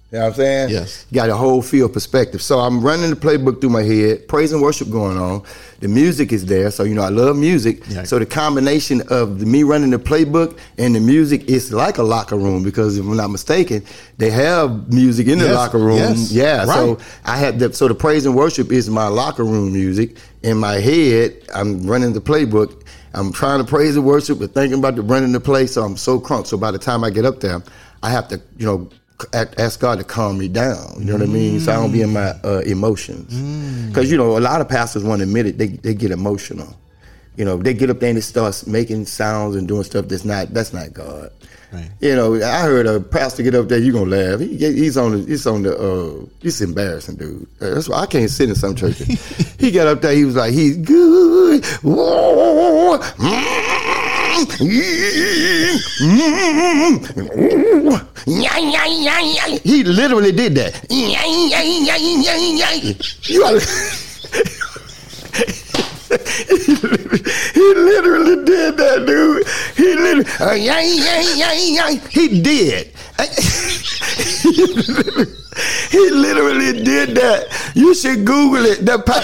You know what I'm saying? Yes. You got a whole field perspective. So I'm running the playbook through my head, praise and worship going on. The music is there. So, I love music. Yeah. So the combination of me running the playbook and the music is like a locker room, because if I'm not mistaken, they have music in the locker room. Yes. Yeah. Right. So I had so the praise and worship is my locker room music. In my head, I'm running the playbook. I'm trying to praise and worship, but thinking about the running the play. So I'm so crunk. So by the time I get up there, I have to, ask God to calm me down. You know what I mean? So I don't be in my emotions. Because, a lot of pastors won't admit it. They get emotional. They get up there and they start making sounds and doing stuff that's not God. Right. I heard a pastor get up there, you're going to laugh. He's embarrassing, dude. That's why I can't sit in some churches. He got up there, he was like, he's good. Whoa. He literally did that. You gotta, he literally did that, dude. He did. He literally did that. You should Google it.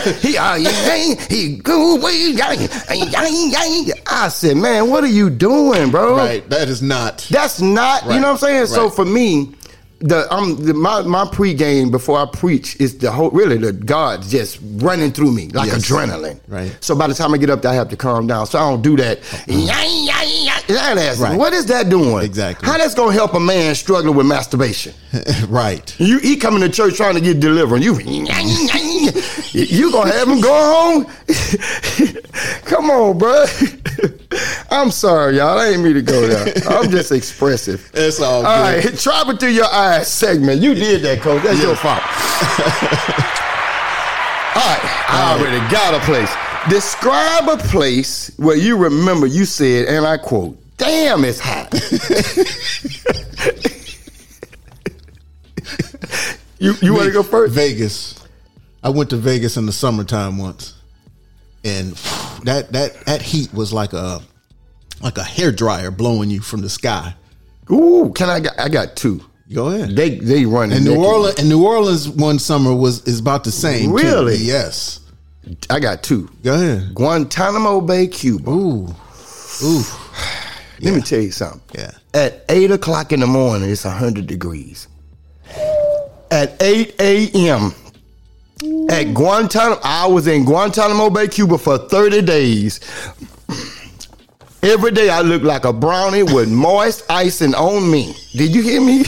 I said, man, what are you doing, bro? Right. That's not. Right. You know what I'm saying? Right. So for me, my pregame before I preach is the God just running through me like adrenaline. Right. So by the time I get up there, I have to calm down. So I don't do that. Right. What is that doing? Exactly. How that's gonna help a man struggling with masturbation? Right. He coming to church trying to get delivered. You gonna have him go home? Come on, bro. I'm sorry, y'all. I ain't mean to go there. I'm just expressive. It's all good. All right, travel through your eyes segment. You did that, Coach. That's your fault. All right, I already got a place. Describe a place where you remember you said, and I quote, "Damn, it's hot." You want to go first? Vegas. I went to Vegas in the summertime once, and that heat was like a hairdryer blowing you from the sky. Ooh, I got two. Go ahead. They run in New Orleans one summer is about the same. Really? Too. Yes. I got two. Go ahead. Guantanamo Bay, Cuba. Ooh. Let me tell you something. Yeah. At 8:00 in the morning, it's 100 degrees. At 8 a.m. at Guantanamo, I was in Guantanamo Bay, Cuba for 30 days. Every day I looked like a brownie with moist icing on me. Did you hear me?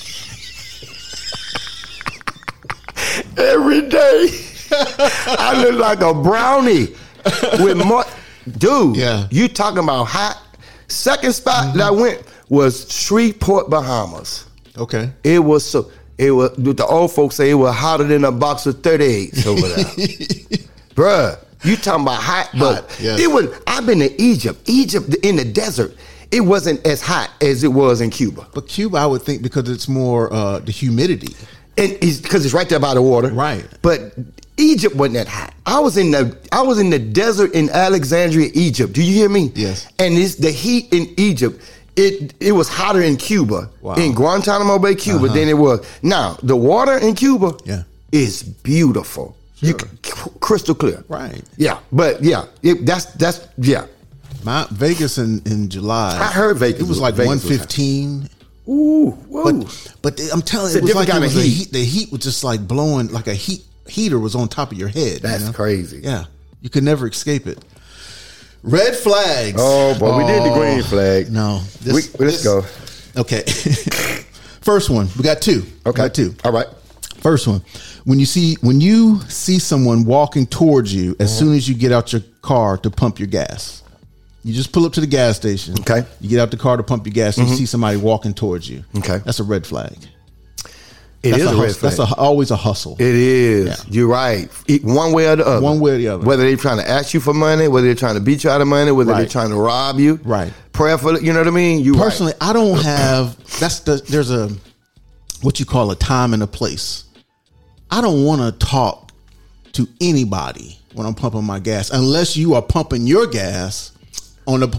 Every day I looked like a brownie with moist. Dude, you talking about hot? Second spot that I went was Shreveport, Bahamas. Okay. It was the old folks say it was hotter than a box of 38s over there. Bruh, you talking about hot, but yes. it was. I've been to Egypt in the desert. It wasn't as hot as it was in Cuba. But Cuba, I would think, because it's more the humidity. And because it's right there by the water. Right. But Egypt wasn't that hot. I was in the desert in Alexandria, Egypt. Do you hear me? Yes. And the heat in Egypt, it was hotter in Cuba, in Guantanamo Bay, Cuba, than it was. Now, the water in Cuba is beautiful. Sure. Crystal clear. Right. Yeah. But that's My Vegas in July. I heard Vegas. It was like 115. Ooh, whoa. But I'm telling you, it was like kind of heat. The heat was just like blowing, like a heater was on top of your head. That's crazy. Yeah. You could never escape it. Red flags. Oh, boy. We did the green flag. No. Let's go. Okay. First one. We got two. Okay. Got two. All right. First one. When you see someone walking towards you as soon as you get out your car to pump your gas. You just pull up to the gas station. Okay. You get out the car to pump your gas. And you see somebody walking towards you. Okay. That's a red flag. It is a red flag. That's always a hustle. It is. Yeah. You're right. One way or the other. One way or the other. Whether they're trying to ask you for money, whether they're trying to beat you out of money, whether they're trying to rob you. Right. Prayerfully, you know what I mean? Personally, I don't have. There's a what you call a time and a place. I don't want to talk to anybody when I'm pumping my gas unless you are pumping your gas on the pump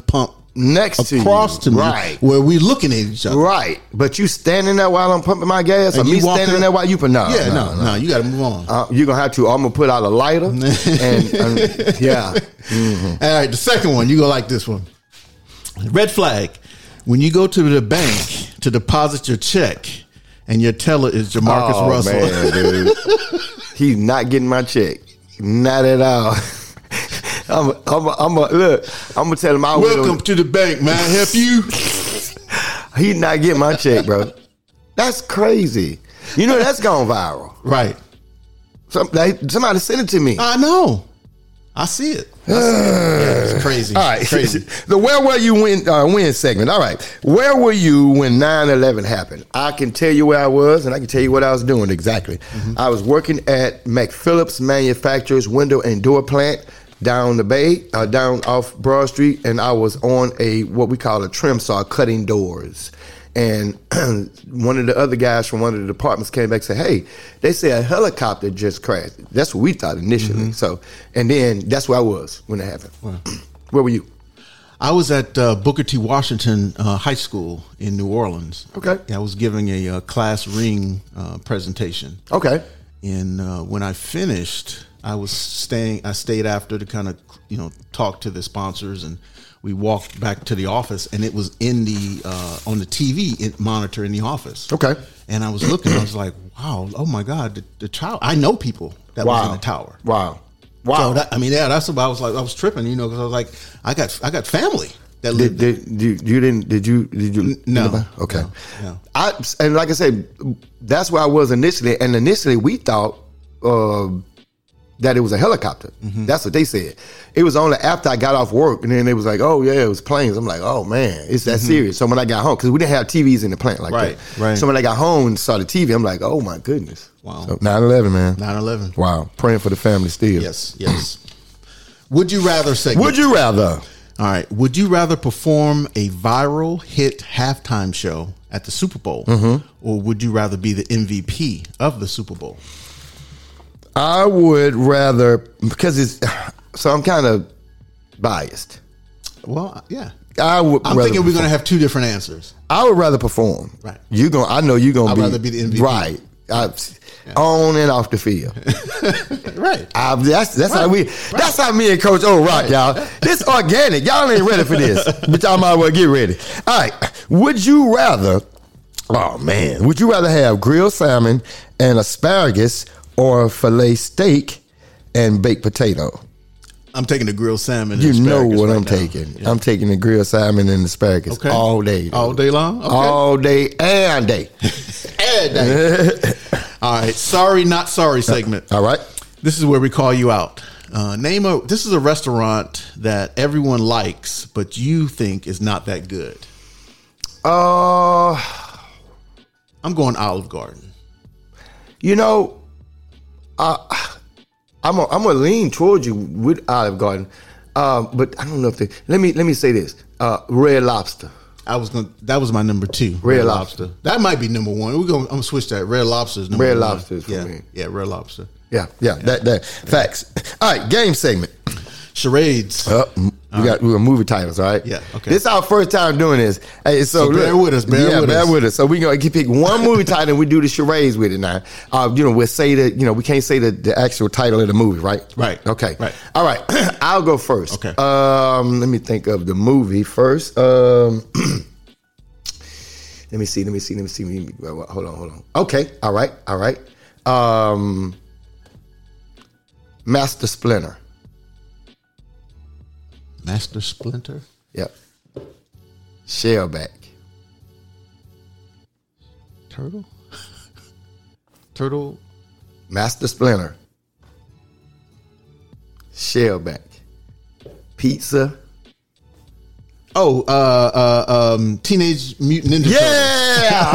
next to you. Across to me. Right. Where we looking at each other. Right. But you standing there while I'm pumping my gas, And or you me walking standing there while you put no. Yeah, no, you got to move on. You're going to have to, I'm going to put out a lighter. and yeah. Mm-hmm. All right, the second one, you go like this one. Red flag. When you go to the bank to deposit your check and your teller is Jamarcus Russell. Man, dude. He's not getting my check. Not at all. I'm gonna tell him Welcome to the bank, man. Help you. He's not getting my check, bro. That's crazy. You know that's gone viral. Right. Somebody sent it to me. I know. I see it. Yeah, it's crazy. All right. Crazy. The where were you win segment. All right. Where were you when 9/11 happened? I can tell you where I was, and I can tell you what I was doing exactly. Mm-hmm. I was working at McPhillips Manufacturers window and door plant down the bay, down off Broad Street, and I was on what we call a trim saw cutting doors. And one of the other guys from one of the departments came back and said, hey, they say a helicopter just crashed. That's what we thought initially. Mm-hmm. So, and then that's where I was when it happened. Wow. Where were you? I was at Booker T. Washington High School in New Orleans. Okay. I was giving a class ring presentation. Okay. And when I finished, I stayed after to kind of, talk to the sponsors, and we walked back to the office, and it was in the on the TV monitor in the office. Okay. And I was looking, I was like, wow, oh my God, the tower. I know people that was in the tower. Wow. So that's what I was like. I was tripping, because I was like, I got family that lived there. Did you? No. Okay. No. And like I said, that's where I was initially. And initially we thought that it was a helicopter. Mm-hmm. That's what they said. It was only after I got off work, and then it was like, oh yeah, it was planes. I'm like, oh man, it's that serious. So when I got home, because we didn't have TVs in the plant like that. Right. So when I got home and saw the TV, I'm like, oh my goodness. Wow. So 9/11, man. 9/11. Wow. Praying for the family still. Yes. Would you rather segment? Would you rather? All right. Would you rather perform a viral hit halftime show at the Super Bowl, or would you rather be the MVP of the Super Bowl? I would rather, because I'm kind of biased. Well, yeah. I'm thinking we're going to have two different answers. I would rather perform. Right. I know you're going to be. I'd rather be the MVP. Right. On and off the field. Right. That's how we. Right. That's how me and Coach O rock, y'all. This organic. Y'all ain't ready for this, but y'all might well get ready. All right. Would you rather? Oh man. Would you rather have grilled salmon and asparagus, or filet steak and baked potato? I'm taking the grilled salmon. You know what I'm taking. Yeah. I'm taking the grilled salmon and asparagus all day. Dude. All day long? Okay. All day and day. And day. All right. Sorry, not sorry segment. All right. This is where we call you out. This is a restaurant that everyone likes, but you think is not that good. I'm going Olive Garden. I'm gonna lean towards you with Olive Garden, but I don't know if let me say this: Red Lobster. That was my number 2. Red Lobster. That might be number 1. I'm gonna switch that. Red Lobster is number 1. Red Lobster is for me. Yeah, Red Lobster. Yeah. That facts. All right, game segment. Charades. We got movie titles, all right? Yeah, okay. This is our first time doing this. Hey, so bear with us. Bear with us. So we're going to pick one movie title and we do the charades with it now. We'll say that, we can't say the actual title of the movie, right? Right. Okay. Right. All right. I'll go first. Okay. Let me think of the movie first. Let me see. Hold on. Okay. All right. Master Splinter. Master Splinter? Yep. Shellback. Turtle? Master Splinter. Shellback. Pizza. Teenage Mutant Ninja Turtles. Yeah!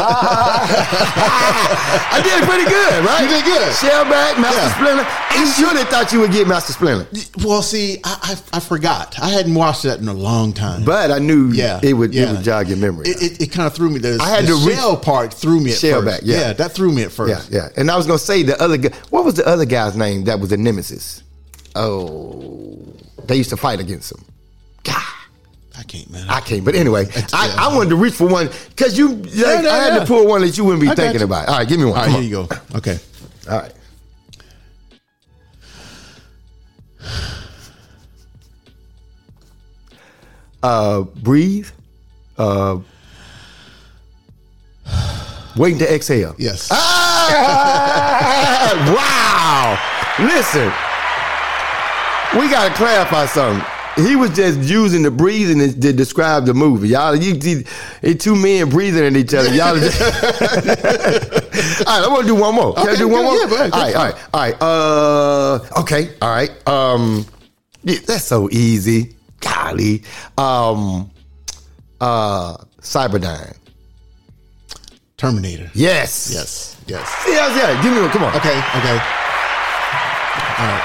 I did pretty good, right? You did good. Shellback, Master Splinter. I surely thought you would get Master Splinter. Well, see, I forgot. I hadn't watched that in a long time. But I knew it would jog your memory. It kind of threw me. I had the shell part threw me at Shellback, first. Yeah, that threw me at first. Yeah. And I was going to say the other guy. What was the other guy's name that was the nemesis? Oh, they used to fight against him. God. I can't, man. I can't. But anyway, I wanted to reach for one because I had to pull one that you wouldn't be thinking about. All right, give me one. All right, here you go. Okay. All right. Breathe. Waiting to exhale. Yes. Wow. Listen, we got to clarify something. He was just using the breathing to describe the movie. Y'all, it's two men breathing at each other. Y'all. All right, I'm gonna do one more. Can I do one more? Yeah, go ahead. All right. Okay. All right. Yeah, that's so easy. Golly. Cyberdyne. Terminator. Yes. Yes. Yeah. Give me one. Come on. Okay. All right.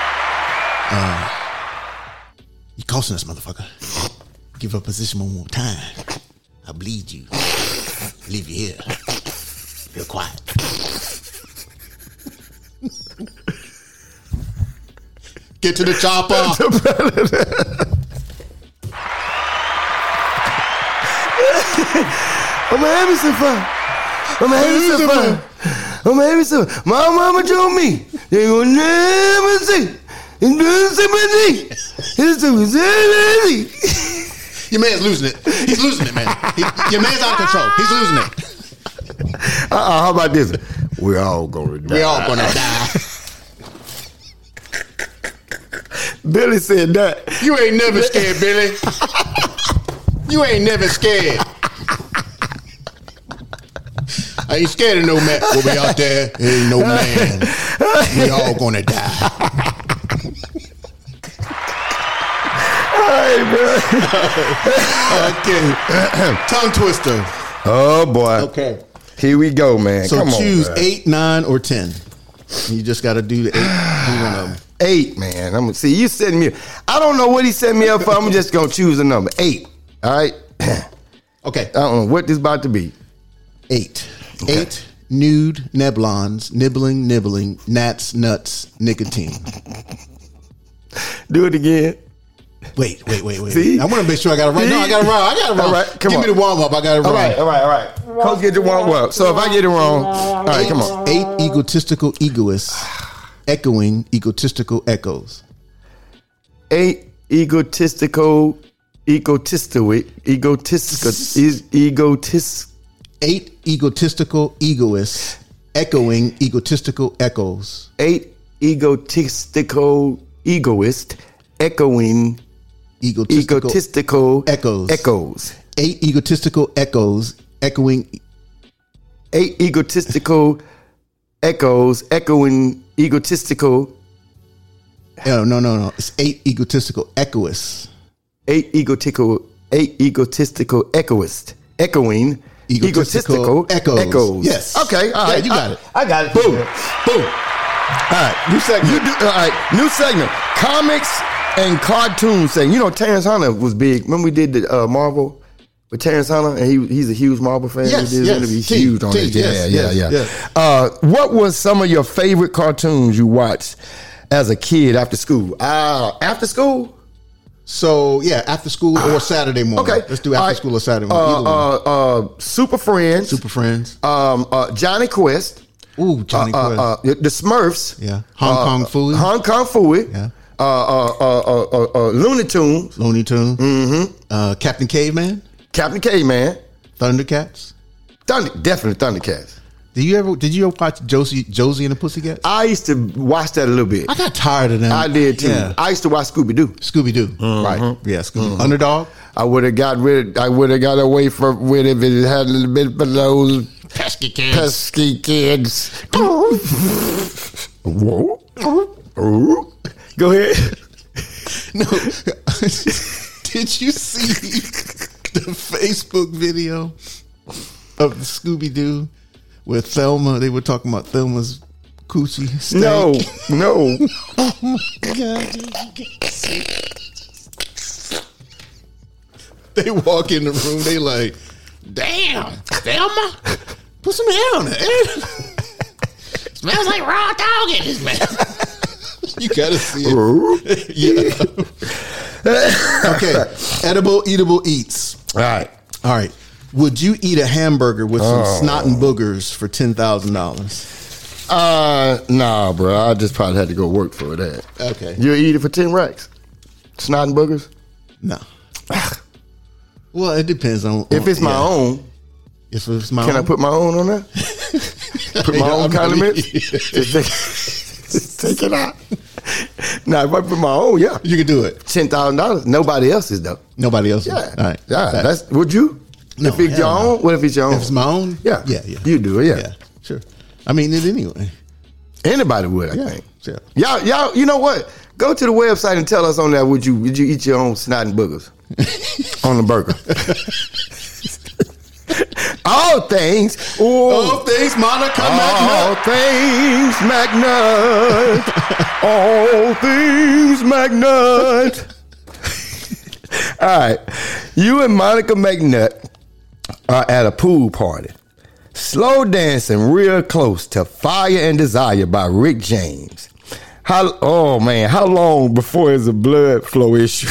You costing us, motherfucker. Give up position one more time. I'll bleed you. Leave you here. Real quiet. Get to the chopper. I'm having some fun. My mama told me they will never see. Your man's losing it. He's losing it, man. Your man's out of control. He's losing it. How about this? We're all gonna die. We're all gonna die. Billy said that. You ain't never scared, Billy. You ain't never scared. I ain't scared of no man. We'll be out there. Ain't no man. We all gonna die. Hey, bro. Okay. Tongue twister. Oh boy. Okay. Here we go, man. So Come choose on, 8, 9, or 10. You just got to do the 8. Do one of them. 8, man. I'm gonna see. You setting me. I don't know what he set me up for. I'm just gonna choose a number 8. All right. Okay. I don't know what this about to be. 8. Okay. 8. Nude neblons, nibbling, gnats, nuts, nicotine. Do it again. Wait. See? I want to make sure I got it right. No, I got it wrong. All right, come Give on. me the warm up. I got it wrong. All right. Coach, get the warm up. So if I get it wrong, all right, come on. 8 egotistical egoists, echoing egotistical echoes. 8 egotistical. 8 egotistical egoists, echoing egotistical echoes. 8 egotistical egoists, echoing egotistical echoes. 8 egotistical echoes, echoing. 8 egotistical echoes, echoing egotistical. No. It's 8 egotistical echoists. 8 egotistical echoists, echoing egotistical echoes. Yes. Okay. All right. Yeah, you got it. I got it. Boom. All right. New segment. All right. New segment. Comics and cartoons segment. You know, Terrence Hunter was big. Remember we did the Marvel with Terrence Hunter, and he's a huge Marvel fan. Yes. He's going to be huge on it. Yeah. What was some of your favorite cartoons you watched as a kid after school? After school? So yeah, after school or Saturday morning. Okay, let's do after school or Saturday morning. Super Friends. Johnny Quest. Ooh, Johnny Quest. The Smurfs. Yeah. Hong Kong Phooey. Yeah. Looney Tunes. Mm-hmm. Captain Caveman. Thundercats. Definitely Thundercats. Did you ever watch Josie and the Pussycats? I used to watch that a little bit. I got tired of them. I did too. Yeah. I used to watch Scooby-Doo. Mm-hmm. Right. Yeah, Scooby. Mm-hmm. Underdog. I would have got away from with it if it had a little bit of those pesky kids. Whoa. Go ahead. No. Did you see the Facebook video of Scooby-Doo where Thelma, they were talking about Thelma's coochie steak? No. Oh my God. You can't see it. They walk in the room, they like, damn, Thelma, put some hair on it. Smells like raw dog in his mouth. You gotta see it. Yeah. Okay. Edible, eatable eats. All right. All right. Would you eat a hamburger with some snot and boogers for $10,000? Nah, bro. I just probably had to go work for that. Okay. You'll eat it for 10 racks? Snot and boogers? No. Well, it depends on If it's my own. If it's my Can own. I put my own on there? Put my own condiments? Just take it out. Now, if I put my own, yeah. You can do it. $10,000. Nobody else's, though. Nobody else. Yeah. All right. Yeah. Would you? No, if it's your hell no. own? What if it's your own? If it's my own? Yeah. Yeah. You do it, yeah. Yeah. Sure. I mean it anyway. Anybody would, I think. Sure. Y'all, you know what? Go to the website and tell us on there, would you eat your own snot and boogers on the burger? All things. All things Monica All McNutt. things McNutt. All things McNutt. All right. You and Monica McNutt are at a pool party, slow dancing real close to Fire and Desire by Rick James. How long before it's a blood flow issue?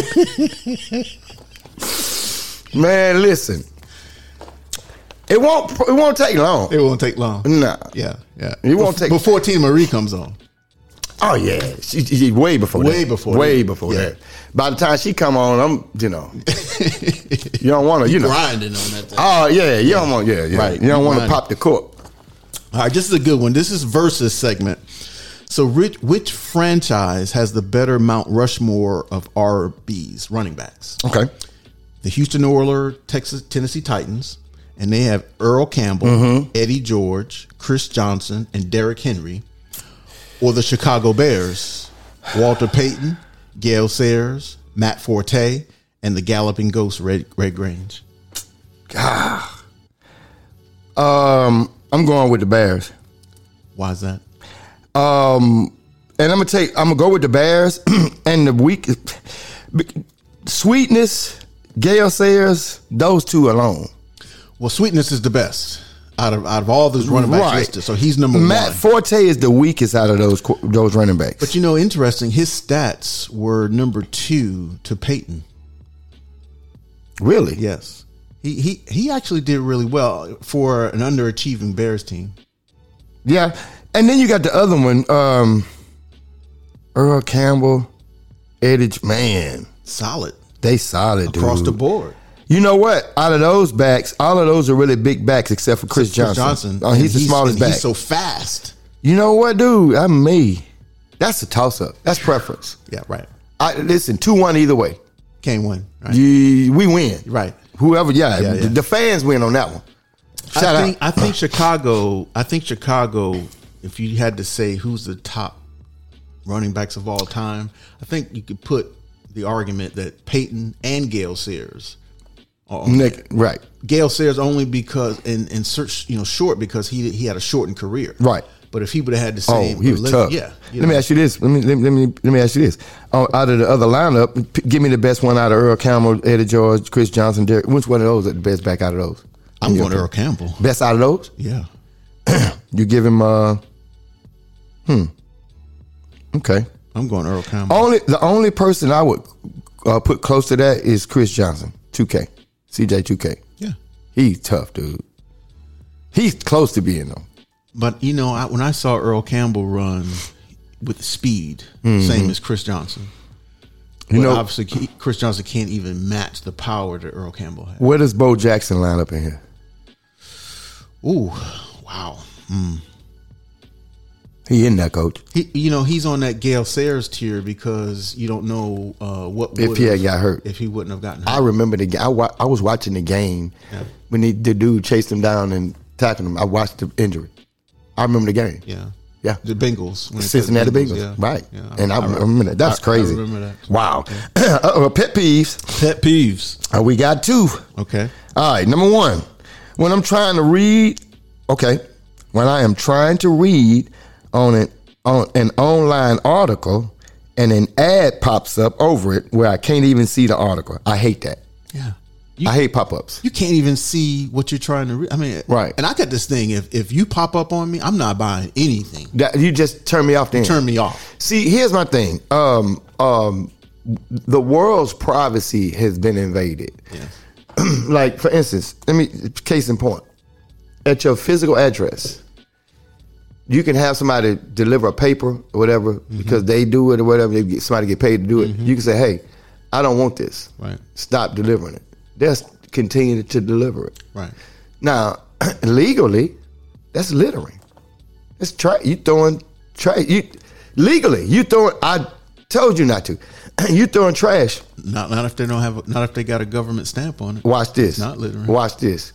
Man, listen. It won't take long. It won't take long. Nah. Yeah. It won't take before Tina Marie comes on. Oh yeah. She way before Way that. before Way that. before Yeah. that. By the time she come on, I'm, you don't want to, Grinding on that thing. Oh yeah, you don't want, Right. You don't want to Grinding. pop the cork. All right, this is a good one. This is versus segment. So, which franchise has the better Mount Rushmore of RBs, running backs? Okay. The Houston Oilers, Tennessee Titans, and they have Earl Campbell, Eddie George, Chris Johnson, and Derrick Henry, or the Chicago Bears, Walter Payton, Gale Sayers, Matt Forte, and the Galloping Ghost, Red Grange. I'm going with the Bears. Why is that? And I'm gonna go with the Bears and the Sweetness, Gale Sayers, those two alone. Well, Sweetness is the best out of all those running backs Right. listed. So he's number Matt one. Forte is the weakest out of those running backs. But interesting, his stats were number 2 to Peyton. Really? Yes. He actually did really well for an underachieving Bears team. Yeah. And then you got the other one, Earl Campbell, Eddie, man, Solid they solid, across dude. the board. You know what? Out of those backs, all of those are really big backs except for Chris Johnson. Oh, he's the smallest back. He's so fast. You know what, dude? I'm me. That's a toss-up. That's preference. Yeah, right. Listen, 2-1 either way. Can't win. Right. We win. Right. Whoever, yeah. Yeah. The fans win on that one. Shout out. I think Chicago, if you had to say who's the top running backs of all time, I think you could put the argument that Peyton and Gale Sayers are on that. Right. Gale Sayers only because in search, short because he had a shortened career. Right. But if he would have had the same, he was tough. Yeah. Let me ask you this. Let me ask you this. Out of the other lineup, give me the best one out of Earl Campbell, Eddie George, Chris Johnson, Derrick. Which one of those is the best back out of those? I'm going Earl Campbell. Best out of those? Yeah. You give him okay. I'm going Earl Campbell. The only person I would put close to that is Chris Johnson, 2K, CJ 2K. Yeah. He's tough, dude. He's close to being though. But when I saw Earl Campbell run with speed, same as Chris Johnson. Obviously Chris Johnson can't even match the power that Earl Campbell had. Where does Bo Jackson line up in here? Ooh, wow. He in that, coach. He's on that Gale Sayers tier because you don't know what If he had got hurt. if he wouldn't have gotten hurt. I remember the game. I was watching the game when the dude chased him down and tackled him. I watched the injury. I remember the game. Yeah. The Bengals. The Cincinnati Bengals. Yeah. Right. Yeah. And I remember that. That's crazy. I remember that. Wow. Pet peeves. Pet peeves. We got 2. Okay. All right. Number 1, when I'm trying to read, when I am trying to read on an online article and an ad pops up over it where I can't even see the article. I hate that. Yeah. I hate pop-ups. You can't even see what you're trying to read. I mean, right. And I got this thing. If you pop up on me, I'm not buying anything. You just turn me off then. Turn me off. See, here's my thing. the world's privacy has been invaded. Yes. Like, for instance, case in point, at your physical address, you can have somebody deliver a paper or whatever because they do it or whatever. Somebody get paid to do it. You can say, hey, I don't want this. Right. Stop delivering it. They'll continue to deliver it. Right. Now, legally, that's littering. It's you throwing trash. Legally, you throwing. I told you not to. You throwing trash. Not if they don't have. Not if they got a government stamp on it. Watch this. It's not littering. Watch this.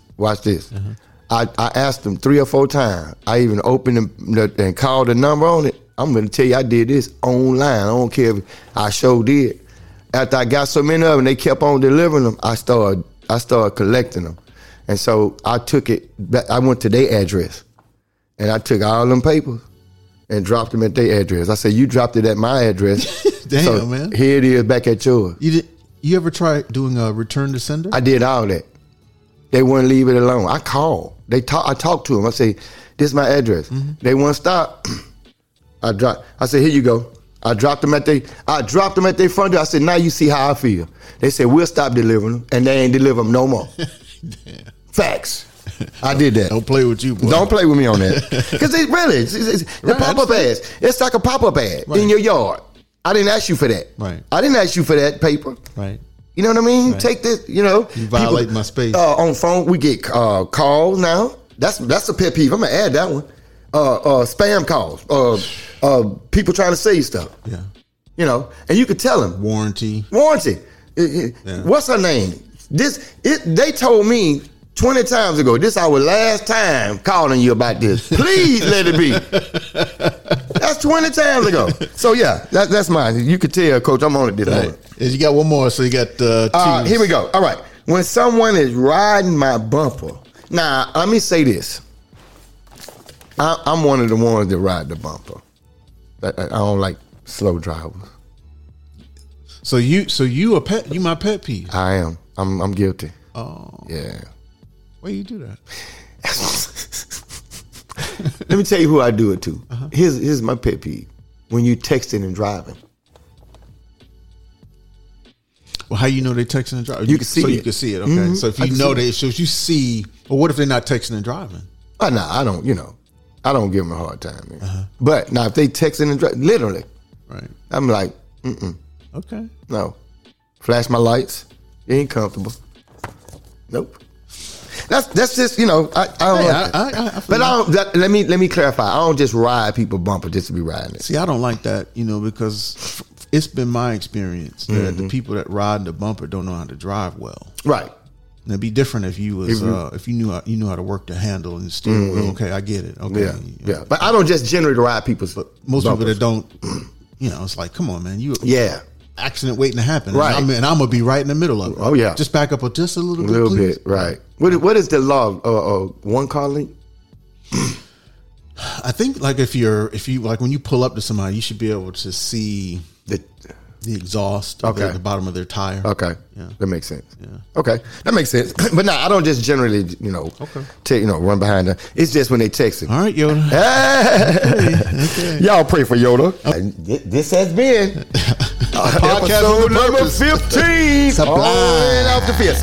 I asked them 3 or 4 times. I even opened them and called the number on it. I'm going to tell you, I did this online. I don't care if I sure did. After I got so many of them, they kept on delivering them. I started collecting them, and so I took it. I went to their address, and I took all them papers and dropped them at their address. I said, "You dropped it at my address." Damn, so man. Here it is back at yours. You ever try doing a return to sender? I did all that. They wouldn't leave it alone. I called. I talked to them. I say, "This is my address." They wouldn't stop. I said, "Here you go." I dropped them at their front door. I said, "Now you see how I feel." They said, "We'll stop delivering them," and they ain't deliver them no more. Facts. I did that. Don't play with you, boy. Don't play with me on that. Because it's the pop-up ads. It's like a pop-up ad in your yard. I didn't ask you for that. Right. I didn't ask you for that paper. Right. You know what I mean? Right. Take this, you know. You violate my space. On phone, we get calls now. That's a pet peeve. I'm going to add that one. Spam calls. People trying to sell you stuff. Yeah. You know, and you could tell them. Warranty. Yeah. What's her name? They told me 20 times ago, this our last time calling you about this. Please let it be. That's 20 times ago. So yeah, that's mine. You could tell, Coach, I'm on it this morning. And you got one more, so you got two. Here we go. All right. When someone is riding my bumper, now let me say this. I'm one of the ones that ride the bumper. I don't like slow drivers. So you my pet peeve. I am. I'm guilty. Oh. Yeah. Why you do that? Let me tell you who I do it to. Here's my pet peeve. When you texting and driving. Well, how you know they texting and driving? You can see it. You can see it. Okay. So if you know so if you see, well, what if they're not texting and driving? No, I don't. I don't give them a hard time. Man. But now if they texting and driving, literally, right? I'm like, Okay. No. Flash my lights. It ain't comfortable. Nope. That's just, I don't. But I don't. Let me clarify. I don't just ride people bumper just to be riding it. See, I don't like that, because it's been my experience that the people that ride the bumper don't know how to drive well. Right. And it'd be different if you was if you knew how to work the handle and steering wheel. Okay, I get it. Okay. Yeah. But I don't just generally ride people's. But most bumpers. people that don't, it's like, come on, man, accident waiting to happen. Right. And I'm gonna be right in the middle of it. Oh yeah. Just back up just a little bit. A little please. bit, right. What is the law? One car link? I think like if you like when you pull up to somebody, you should be able to see the exhaust at the bottom of their tire. Okay. Yeah. That makes sense. Yeah. Okay. That makes sense. But no, I don't just generally, run behind them. It's just when they text it. All right, Yoda. Okay. Y'all pray for Yoda. This has been episode number 15. Sublime. Off the field.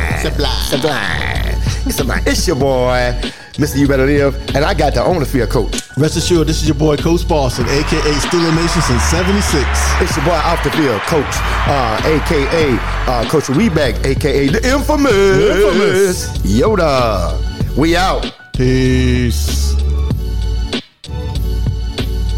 Sublime. It's your boy, Mr. You Better Live, and I got the on the field coach. Rest assured, this is your boy, Coach Boston, a.k.a. Steeler Nation since 76. It's your boy off the field coach, a.k.a. Coach Weeback, a.k.a. the infamous Yoda. We out. Peace.